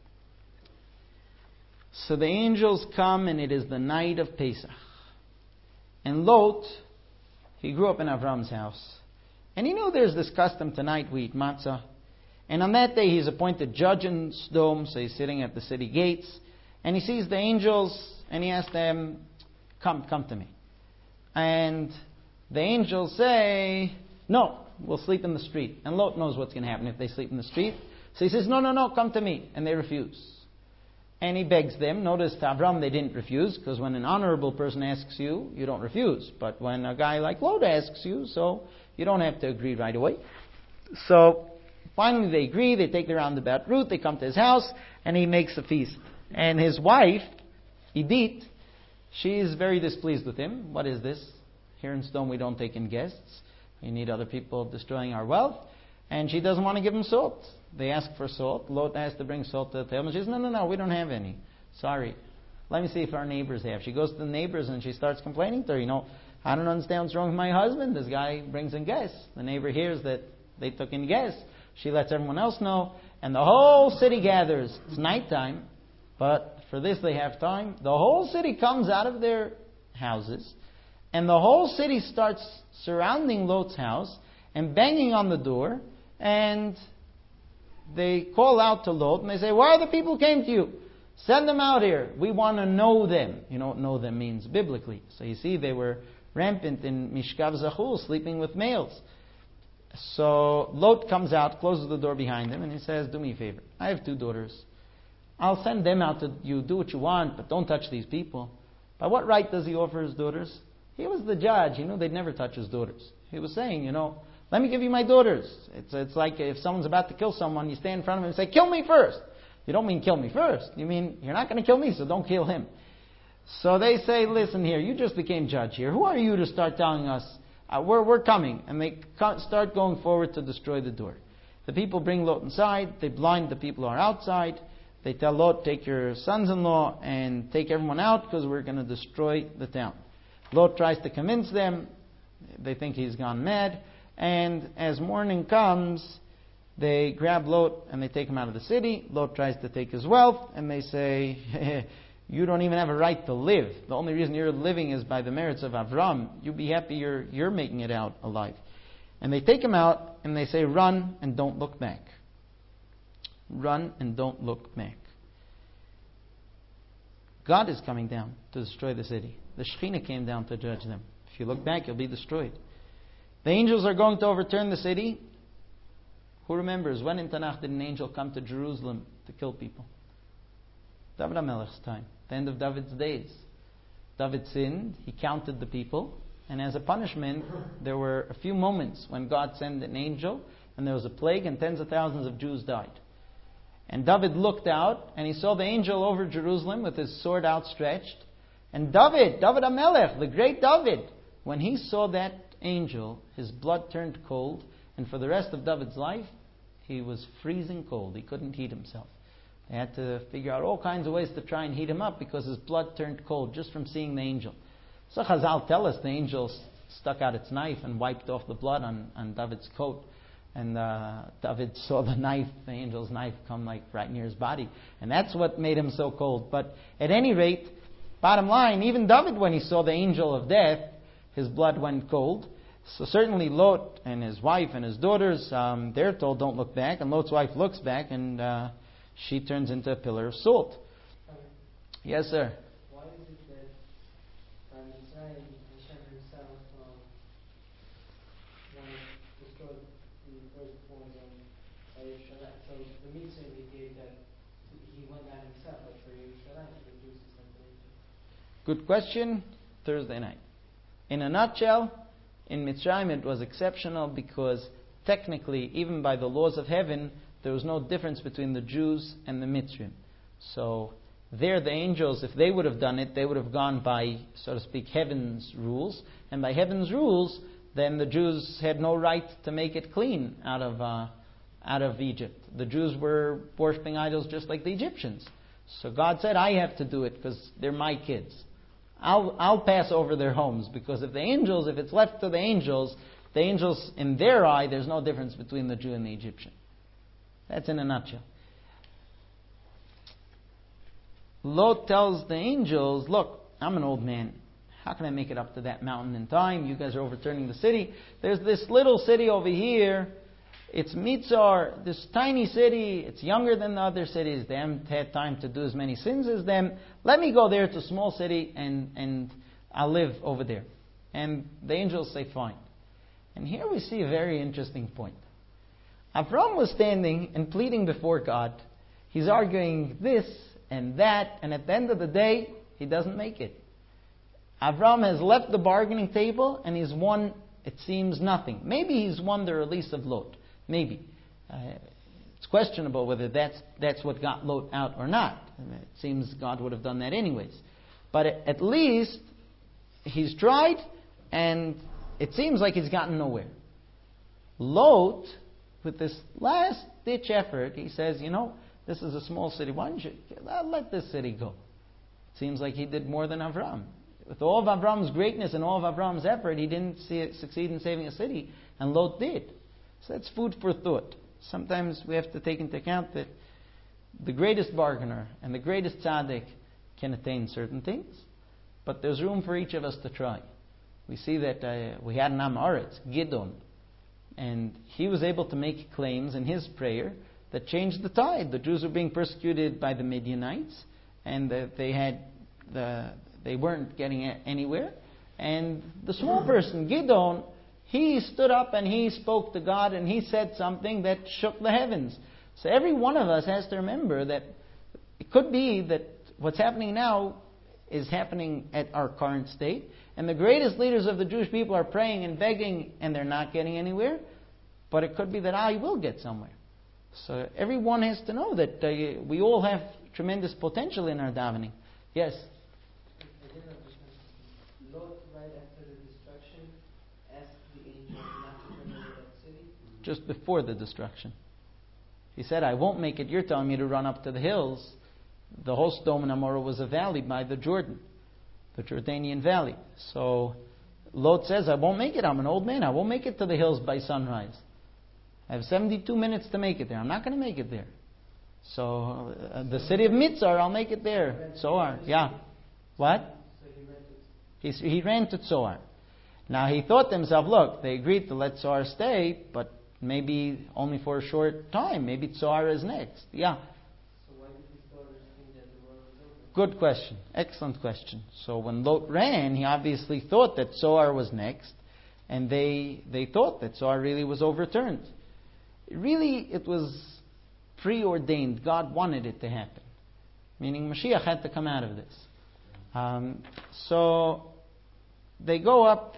So the angels come, and it is the night of Pesach. And Lot, he grew up in Avram's house. And he knew there's this custom tonight we eat matzah. And on that day he's appointed judge in Sodom, so he's sitting at the city gates. And he sees the angels, and he asks them, come, come to me. And the angels say, no, we'll sleep in the street. And Lot knows what's going to happen if they sleep in the street. So he says, no, no, no, come to me. And they refuse. And he begs them. Notice to Avram they didn't refuse, because when an honorable person asks you, you don't refuse. But when a guy like Lot asks you, so you don't have to agree right away. So finally they agree. They take the roundabout route. They come to his house, and he makes a feast. And his wife, Edith, she's very displeased with him. What is this? Here in Stone we don't take in guests. We need other people destroying our wealth. And she doesn't want to give him salt. They ask for salt. Lot has to bring salt to the table. And she says, no, no, no, we don't have any. Sorry. Let me see if our neighbors have. She goes to the neighbors and she starts complaining to her. You know, I don't understand what's wrong with my husband. This guy brings in guests. The neighbor hears that they took in guests. She lets everyone else know. And the whole city gathers. It's nighttime. But for this they have time. The whole city comes out of their houses. And the whole city starts surrounding Lot's house and banging on the door. And they call out to Lot and they say, where are the people who came to you? Send them out here. We want to know them. You know what know them means biblically. So you see, they were rampant in Mishkav Zachul, sleeping with males. So Lot comes out, closes the door behind him, and he says, do me a favor. I have two daughters. I'll send them out to you. Do what you want, but don't touch these people. By what right does he offer his daughters? He was the judge. He knew they'd never touch his daughters. He was saying, you know, let me give you my daughters. It's it's like if someone's about to kill someone, you stand in front of him and say, kill me first. You don't mean kill me first. You mean, you're not going to kill me, so don't kill him. So they say, listen here, you just became judge here. Who are you to start telling us, uh, we're, we're coming? And they start going forward to destroy the door. The people bring Lot inside. They blind the people who are outside. They tell Lot, take your sons-in-law and take everyone out because we're going to destroy the town. Lot tries to convince them. They think he's gone mad. And as morning comes, they grab Lot and they take him out of the city. Lot tries to take his wealth, and they say, you don't even have a right to live. The only reason you're living is by the merits of Avram. You be happy you're, you're making it out alive. And they take him out, and they say, run and don't look back. Run and don't look back. God is coming down to destroy the city. The Shekhinah came down to judge them. If you look back, you'll be destroyed. The angels are going to overturn the city. Who remembers, when in Tanakh did an angel come to Jerusalem to kill people? David HaMelech's time, the end of David's days. David sinned, he counted the people, and as a punishment, there were a few moments when God sent an angel, and there was a plague, and tens of thousands of Jews died. And David looked out, and he saw the angel over Jerusalem with his sword outstretched. And David, David HaMelech, the great David, when he saw that angel, his blood turned cold, and for the rest of David's life, he was freezing cold. He couldn't heat himself. They had to figure out all kinds of ways to try and heat him up because his blood turned cold just from seeing the angel. So Chazal tell us the angel stuck out its knife and wiped off the blood on, on David's coat. And uh, David saw the knife, the angel's knife, come like right near his body. And that's what made him so cold. But at any rate, bottom line, even David, when he saw the angel of death, his blood went cold. So certainly Lot and his wife and his daughters, um, they're told don't look back. And Lot's wife looks back and uh, she turns into a pillar of salt. Okay. Yes, sir. Why is it that um, Israel, Hashem himself, um, wanted to destroy the firstborn of Yerushalayim? So the mitzvah indicated that he went down himself, but for Yerushalayim, the Jews is something. Good question. Thursday night. In a nutshell, in Mitzrayim it was exceptional because technically, even by the laws of heaven, there was no difference between the Jews and the Mitzrayim. So there the angels, if they would have done it, they would have gone by, so to speak, heaven's rules. And by heaven's rules, then the Jews had no right to make it clean out of uh, out of Egypt. The Jews were worshipping idols just like the Egyptians. So God said, I have to do it because they're my kids. I'll I'll pass over their homes, because if the angels, if it's left to the angels, the angels, in their eye, there's no difference between the Jew and the Egyptian. That's in a nutshell. Lot tells the angels, look, I'm an old man. How can I make it up to that mountain in time? You guys are overturning the city. There's this little city over here. It's Mitzar, this tiny city. It's younger than the other cities. They haven't had time to do as many sins as them. Let me go there to a small city and, and I'll live over there. And the angels say, fine. And here we see a very interesting point. Avram was standing and pleading before God. He's arguing this and that, and at the end of the day, he doesn't make it. Avram has left the bargaining table and he's won, it seems, nothing. Maybe he's won the release of Lot. Maybe. Uh, it's questionable whether that's that's what got Lot out or not. It seems God would have done that anyways. But at least he's tried, and it seems like he's gotten nowhere. Lot, with this last-ditch effort, he says, you know, this is a small city. Why don't you let this city go? It seems like he did more than Avram. With all of Avram's greatness and all of Avram's effort, he didn't see it, succeed in saving a city, and Lot did. So that's food for thought. Sometimes we have to take into account that the greatest bargainer and the greatest tzaddik can attain certain things, but there's room for each of us to try. We see that uh, we had an Am Haaretz, Gidon, and he was able to make claims in his prayer that changed the tide. The Jews were being persecuted by the Midianites, and uh, they had the they weren't getting anywhere. And the small person, Gidon, he stood up and he spoke to God and he said something that shook the heavens. So every one of us has to remember that it could be that what's happening now is happening at our current state, and the greatest leaders of the Jewish people are praying and begging and they're not getting anywhere, but it could be that I will get somewhere. So everyone has to know that uh, we all have tremendous potential in our davening. Yes? I didn't understand. Lot, right after the destruction, asked the angel not to turn over that city? Just before the destruction. He said, I won't make it. You're telling me to run up to the hills. The whole Sodom and Amorah was a valley by the Jordan, the Jordanian valley. So Lot says, I won't make it. I'm an old man. I won't make it to the hills by sunrise. I have seventy-two minutes to make it there. I'm not going to make it there. So uh, the city of Mitzar, I'll make it there. Zoar, yeah. What? He, he ran to Zoar. Now he thought to himself, look, they agreed to let Zoar stay, but maybe only for a short time. Maybe Zoar is next. Yeah. So why did his daughters think that the world was over? Good question. Excellent question. So when Lot ran, he obviously thought that Zoar was next, and they they thought that Zoar really was overturned. Really, it was preordained. God wanted it to happen. Meaning Mashiach had to come out of this. Um, so they go up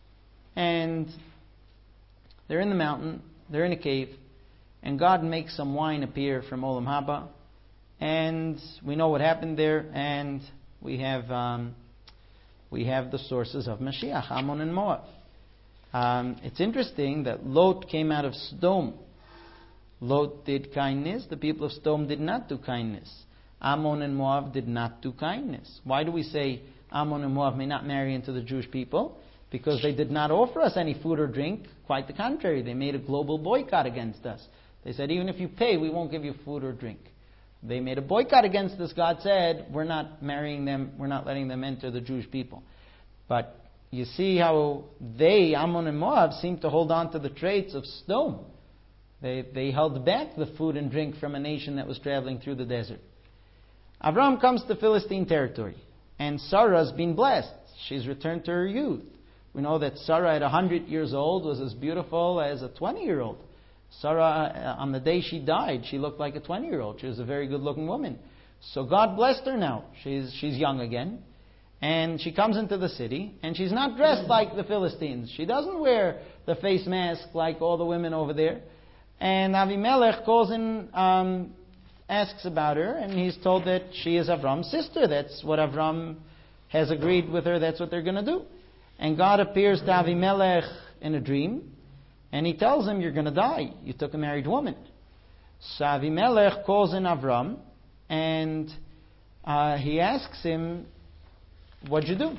and they're in the mountain, they're in a cave, and God makes some wine appear from Olam Haba, and we know what happened there, and we have um, we have the sources of Mashiach, Ammon and Moab. Um, it's interesting that Lot came out of Sodom. Lot did kindness. The people of Sodom did not do kindness. Ammon and Moab did not do kindness. Why do we say Ammon and Moab may not marry into the Jewish people? Because they did not offer us any food or drink. Quite the contrary. They made a global boycott against us. They said, even if you pay, we won't give you food or drink. They made a boycott against us. God said, we're not marrying them, we're not letting them enter the Jewish people. But you see how they, Ammon and Moab, seem to hold on to the traits of Sodom. They, they held back the food and drink from a nation that was traveling through the desert. Avram comes to Philistine territory, and Sarah's been blessed. She's returned to her youth. We know that Sarah at one hundred years old was as beautiful as a twenty-year-old. Sarah, on the day she died, she looked like a twenty-year-old. She was a very good-looking woman. So God blessed her now. She's, she's young again. And she comes into the city, and she's not dressed like the Philistines. She doesn't wear the face mask like all the women over there. And Avimelech calls in, um, asks about her, and he's told that she is Avram's sister. That's what Avram has agreed with her. That's what they're going to do. And God appears to Avimelech in a dream, and he tells him, you're going to die. You took a married woman. So Avimelech calls in Avram, and uh, he asks him, what'd you do?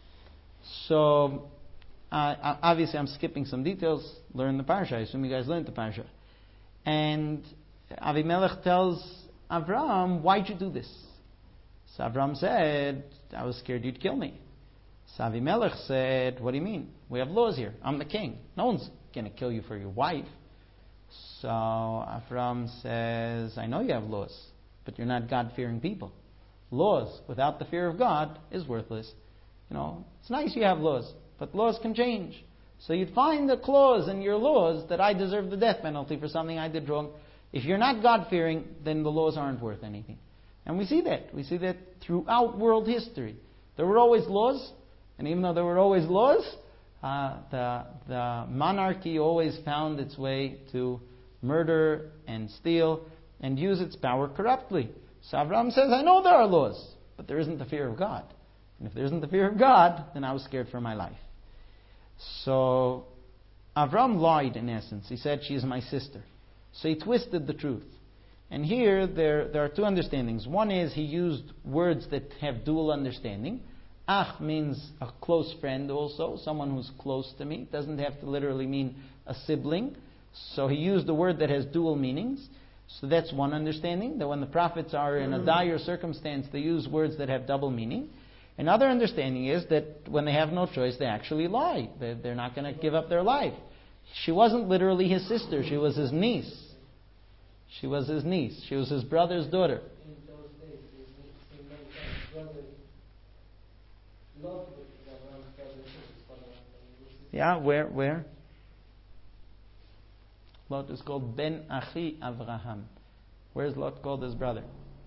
So, uh, obviously I'm skipping some details. Learn the parsha. I assume you guys learned the parsha. And Avimelech tells Avram, why'd you do this? So Avram said, I was scared you'd kill me. So Avimelech said, what do you mean? We have laws here. I'm the king. No one's going to kill you for your wife. So Avram says, I know you have laws, but you're not God-fearing people. Laws without the fear of God is worthless. You know, it's nice you have laws, but laws can change. So you'd find a clause in your laws that I deserve the death penalty for something I did wrong. If you're not God-fearing, then the laws aren't worth anything. And we see that. We see that throughout world history. There were always laws, and even though there were always laws, uh, the, the monarchy always found its way to murder and steal and use its power corruptly. So Avram says, I know there are laws, but there isn't the fear of God. And if there isn't the fear of God, then I was scared for my life. So Avram lied in essence. He said, she is my sister. So he twisted the truth. And here there, there are two understandings. One is he used words that have dual understanding. Ach means a close friend also, someone who's close to me. It doesn't have to literally mean a sibling. So he used a word that has dual meanings. So that's one understanding, that when the prophets are in a dire circumstance, they use words that have double meaning. Another understanding is that when they have no choice, they actually lie. They're not going to give up their life. She wasn't literally his sister. She was his niece. She was his niece. She was his brother's daughter. In those days, he meant that brother, Lot was Avram's brother. Yeah, where, where? Lot is called Ben Achi Avraham. Where's Lot called his brother?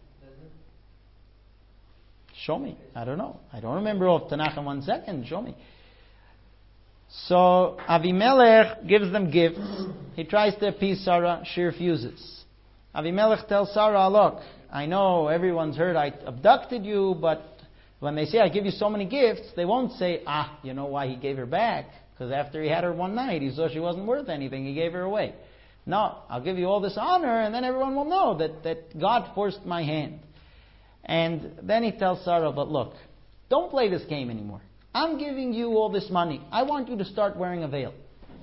Show me. I don't know. I don't remember off Tanakh in one second. Show me. So Avimelech gives them gifts. He tries to appease Sarah. She refuses. Avimelech tells Sarah, look, I know everyone's heard I abducted you, but when they say I give you so many gifts, they won't say, ah, you know why he gave her back? Because after he had her one night, he saw she wasn't worth anything. He gave her away. No, I'll give you all this honor, and then everyone will know that, that God forced my hand. And then he tells Sarah, but look, don't play this game anymore. I'm giving you all this money. I want you to start wearing a veil.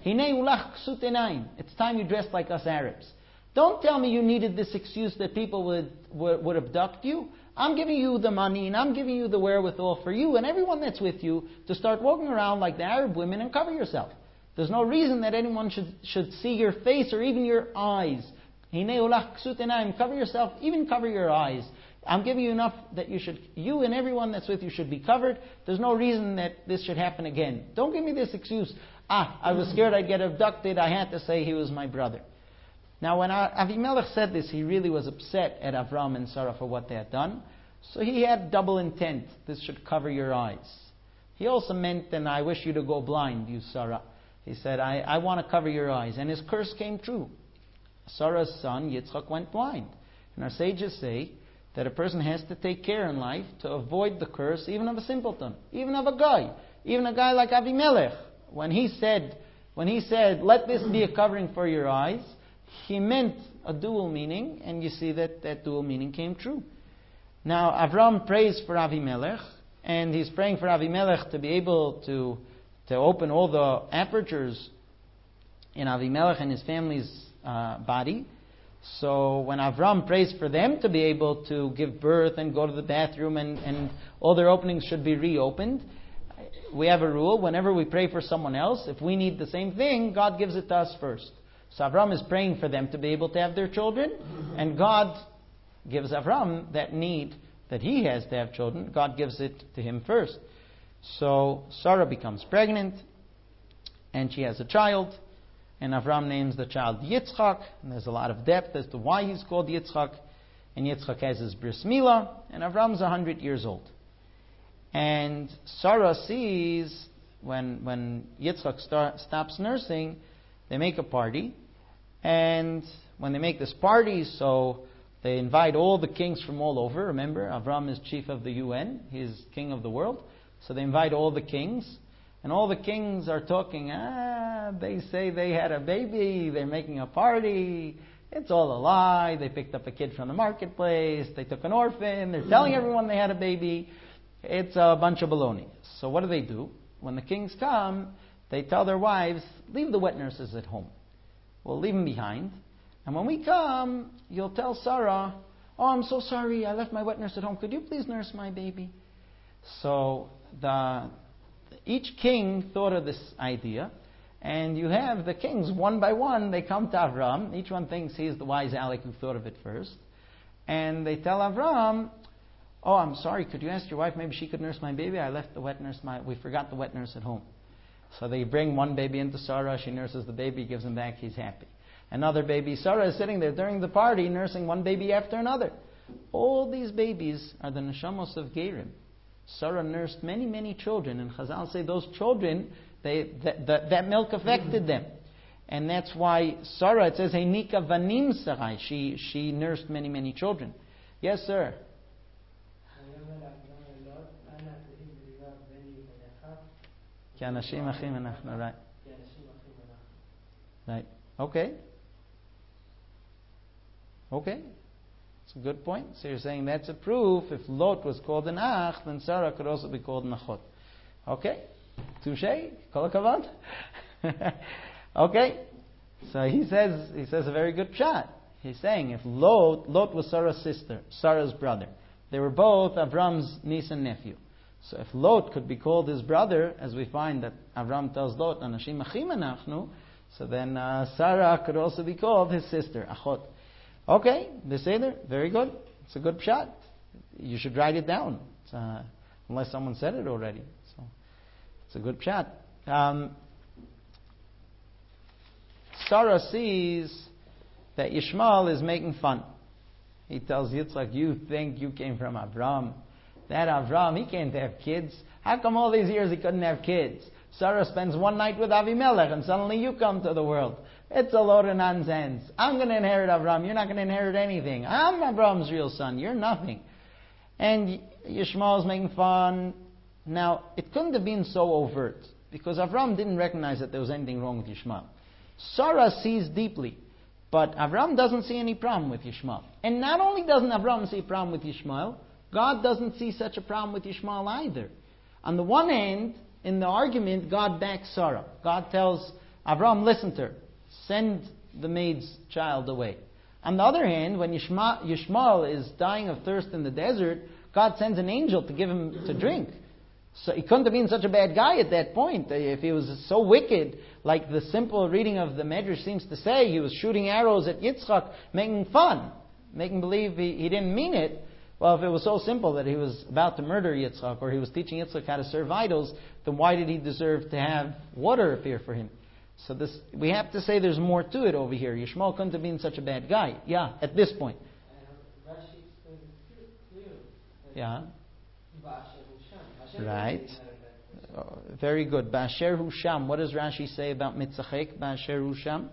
It's time you dress like us Arabs. Don't tell me you needed this excuse that people would, would, would abduct you. I'm giving you the money, and I'm giving you the wherewithal for you and everyone that's with you to start walking around like the Arab women and cover yourself. There's no reason that anyone should, should see your face or even your eyes. Cover yourself, even cover your eyes. I'm giving you enough that you should, you and everyone that's with you should be covered. There's no reason that this should happen again. Don't give me this excuse. Ah, I was scared I'd get abducted. I had to say he was my brother. Now, when Avimelech said this, he really was upset at Avram and Sarah for what they had done. So he had double intent. This should cover your eyes. He also meant, and I wish you to go blind, you Sarah. He said, I, I want to cover your eyes. And his curse came true. Sarah's son, Yitzchak, went blind. And our sages say that a person has to take care in life to avoid the curse even of a simpleton, even of a guy, even a guy like Avimelech. When he said when he said, let this be a covering for your eyes, he meant a dual meaning, and you see that that dual meaning came true. Now, Avram prays for Avimelech, and he's praying for Avimelech to be able to, to open all the apertures in Avimelech and his family's uh, body. So when Avram prays for them to be able to give birth and go to the bathroom and, and all their openings should be reopened, we have a rule, whenever we pray for someone else, if we need the same thing, God gives it to us first. So Avram is praying for them to be able to have their children, and God gives Avram that need that he has to have children. God gives it to him first. So Sarah becomes pregnant, and she has a child, and Avram names the child Yitzchak, and there's a lot of depth as to why he's called Yitzchak, and Yitzchak has his bris milah, and Avram's one hundred years old. And Sarah sees, when, when Yitzchak start, stops nursing, they make a party, and when they make this party, so they invite all the kings from all over. Remember, Avram is chief of the U N. He's king of the world. So they invite all the kings. And all the kings are talking, ah, they say they had a baby. They're making a party. It's all a lie. They picked up a kid from the marketplace. They took an orphan. They're telling everyone they had a baby. It's a bunch of baloney. So what do they do? When the kings come, they tell their wives, leave the wet nurses at home. We'll leave them behind. And when we come, you'll tell Sarah, oh, I'm so sorry, I left my wet nurse at home. Could you please nurse my baby? So the each king thought of this idea. And you have the kings, one by one, they come to Avram. Each one thinks he's the wise Alec who thought of it first. And they tell Avram, oh, I'm sorry, could you ask your wife, maybe she could nurse my baby? I left the wet nurse, my, we forgot the wet nurse at home. So they bring one baby into Sarah, she nurses the baby, gives him back, he's happy. Another baby, Sarah is sitting there during the party, nursing one baby after another. All theshbabies are the neshamos of Gerim. Sarah nursed many, many children, and Chazal say those children, they, that, that, that milk affected them. And that's why Sarah, it says, Heinika vanim sarai, she, she nursed many, many children. Yes, sir? Right. Right. Okay. Okay. It's a good point. So you're saying that's a proof. If Lot was called an ach, then Sarah could also be called an achot. Okay. Touche. Kol hakavod. Okay. So he says he says a very good shot. He's saying if Lot Lot was Sarah's sister, Sarah's brother, they were both Avram's niece and nephew. So if Lot could be called his brother, as we find that Avram tells Lot, Anashim achim anachnu, so then uh, Sarah could also be called his sister, achot. Okay, the Seder, very good. It's a good shot. You should write it down, uh, unless someone said it already. So it's a good shot. Um, Sarah sees that Yishmael is making fun. He tells Yitzchak, you think you came from Avram. That Avram, he can't have kids. How come all these years he couldn't have kids? Sarah spends one night with Avimelech and suddenly you come to the world. It's a load of nonsense. I'm going to inherit Avram. You're not going to inherit anything. I'm Avram's real son. You're nothing. And Yishmael is making fun. Now, it couldn't have been so overt because Avram didn't recognize that there was anything wrong with Yishmael. Sarah sees deeply, but Avram doesn't see any problem with Yishmael. And not only doesn't Avram see a problem with Yishmael, God doesn't see such a problem with Yishmael either. On the one hand, in the argument, God backs Sarah. God tells Avram, listen to her. Send the maid's child away. On the other hand, when Yishma- Yishmael is dying of thirst in the desert, God sends an angel to give him to drink. So he couldn't have been such a bad guy at that point. If he was so wicked, like the simple reading of the Medrash seems to say, he was shooting arrows at Yitzchak, making fun, making believe he, he didn't mean it. Well, if it was so simple that he was about to murder Yitzchak, or he was teaching Yitzchak how to serve idols, then why did he deserve to have water appear for him? So this, we have to say there's more to it over here. Yishmael couldn't have been such a bad guy. Yeah, at this point. Yeah. Right. Oh, very good. Ba'asher hu sham. What does Rashi say about mitzachek? Ba'asher hu sham.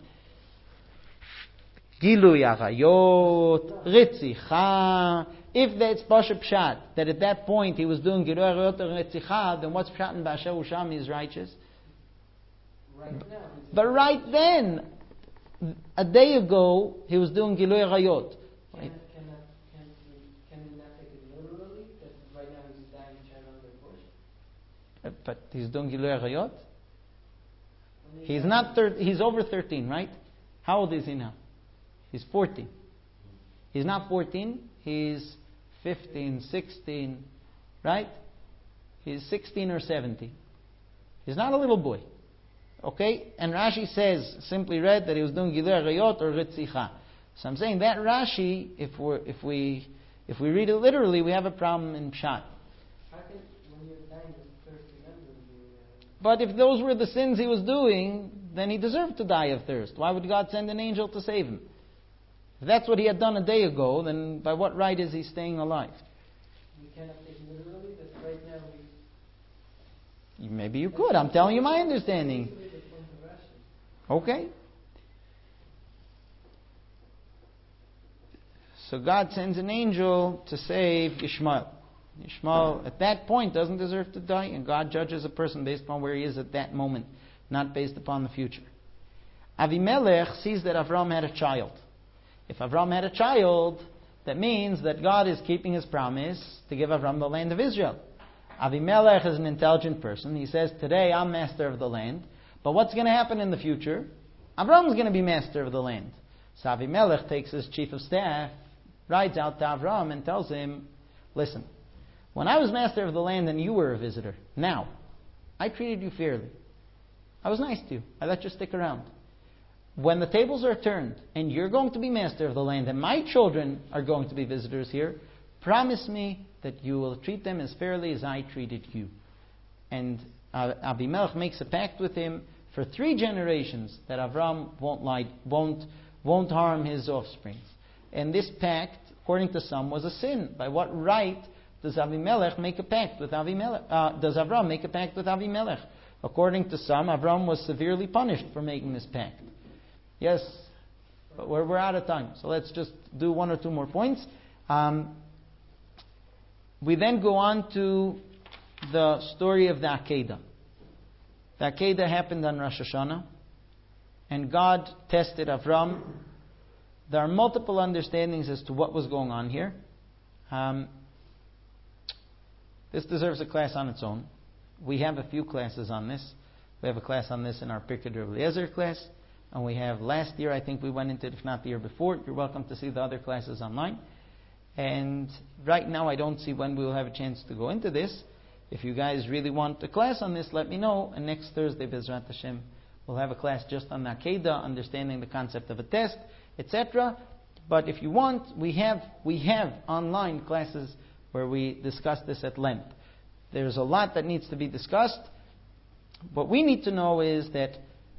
Gilui arayot, ritzicha. If that's Pasha Pshat, that at that point he was doing Gilui arayot or ritzicha, then what's Pshat and Ba'asher hu sham is righteous? Right now, he's But right then, a day ago, he was doing Gilui Arayot. Can, can, that, can, we, can we not take it literally? That right now he's dying a child under abortion? But he's doing Gilui Arayot? When He's not thir- he's over thirteen, right? How old is he now? He's fourteen. He's not fourteen, he's fifteen, sixteen, right? He's sixteen or seventeen. He's not a little boy. Okay? And Rashi says, simply read, that he was doing Gilui Arayot or Ritzicha. So I'm saying that Rashi, if we if we if we read it literally, we have a problem in Pshat. How can, when you're dying of thirst, remember you, uh, But if those were the sins he was doing, then he deserved to die of thirst. Why would God send an angel to save him? If that's what he had done a day ago, then by what right is he staying alive? we cannot take it literally? That right now we... Maybe you could. I'm telling you my understanding. Basically the point of Rashi. Okay. So God sends an angel to save Ishmael. Ishmael, at that point, doesn't deserve to die, and God judges a person based upon where he is at that moment, not based upon the future. Avimelech sees that Avram had a child. If Avram had a child, that means that God is keeping his promise to give Avram the land of Israel. Avimelech is an intelligent person. He says, today I'm master of the land, but what's going to happen in the future? Avram is going to be master of the land. So Avimelech takes his chief of staff, rides out to Avram and tells him, listen, when I was master of the land and you were a visitor, now, I treated you fairly. I was nice to you. I let you stick around. When the tables are turned and you're going to be master of the land and my children are going to be visitors here, promise me that you will treat them as fairly as I treated you. And uh, Abimelech makes a pact with him for three generations that Avram won't lie, won't won't harm his offspring. And this pact, according to some, was a sin. By what right does Avimelech make a pact with Avimelech? Uh, does Avram make a pact with Avimelech? According to some, Avram was severely punished for making this pact. Yes, but we're, we're out of time. So let's just do one or two more points. Um, we then go on to the story of the Akedah. The Akedah happened on Rosh Hashanah, and God tested Avram. There are multiple understandings as to what was going on here. Um, this deserves a class on its own. We have a few classes on this. We have a class on this in our Pirkei Rebbe Eliezer class. And we have last year, I think we went into it, if not the year before. You're welcome to see the other classes online. And right now, I don't see when we will have a chance to go into this. If you guys really want a class on this, let me know. And next Thursday, Bezrat Hashem, we'll have a class just on the Akedah, understanding the concept of a test, et cetera. But if you want, we have we have online classes where we discuss this at length. There's a lot that needs to be discussed. What we need to know is that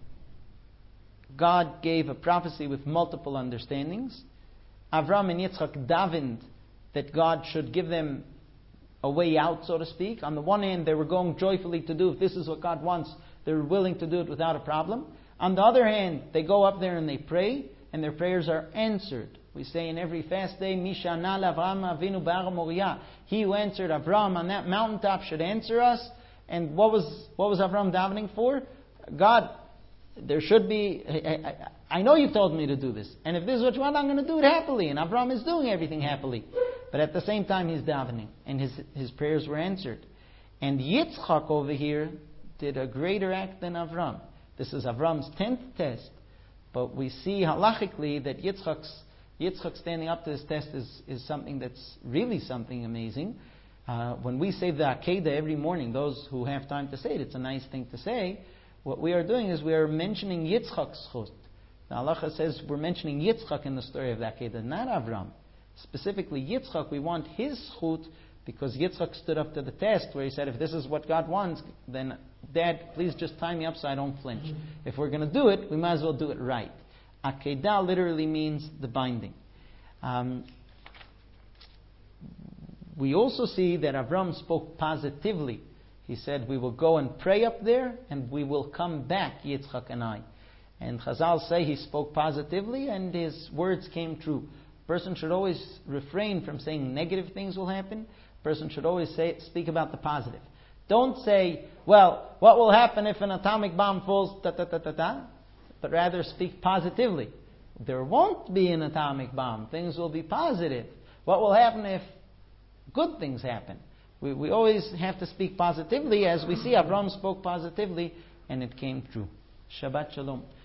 God gave a prophecy with multiple understandings. Avram and Yitzchak davened that God should give them a way out, so to speak. On the one hand, they were going joyfully to do, if this is what God wants, they're willing to do it without a problem. On the other hand, they go up there and they pray, and their prayers are answered. We say in every fast day, Mishanal Avram Avinu B'Har Moriah. He who answered Avram on that mountaintop should answer us. And what was what was Avram davening for? God, there should be, I, I, I know you told me to do this. And if this is what you want, I'm going to do it happily. And Avram is doing everything happily. But at the same time, he's davening. And his, his prayers were answered. And Yitzchak over here did a greater act than Avram. This is Avram's tenth test. But we see halachically that Yitzchak's, Yitzchak standing up to this test is, is something that's really something amazing. Uh, when we say the Akedah every morning, those who have time to say it, it's a nice thing to say. What we are doing is we are mentioning Yitzchak's chut. The halacha says we're mentioning Yitzchak in the story of the Akedah, not Avram. Specifically Yitzchak, we want his chut because Yitzchak stood up to the test where he said, if this is what God wants, then Dad, please just tie me up so I don't flinch. If we're going to do it, we might as well do it right. Akedah literally means the binding. Um, we also see that Avram spoke positively. He said, we will go and pray up there, and we will come back, Yitzchak and I. And Chazal say he spoke positively, and his words came true. A person should always refrain from saying negative things will happen. A person should always say, speak about the positive. Don't say, well, what will happen if an atomic bomb falls, ta ta ta ta ta, but rather speak positively. There won't be an atomic bomb. Things will be positive. What will happen if good things happen? We, we always have to speak positively. As we see, Avram spoke positively, and it came true. Shabbat Shalom.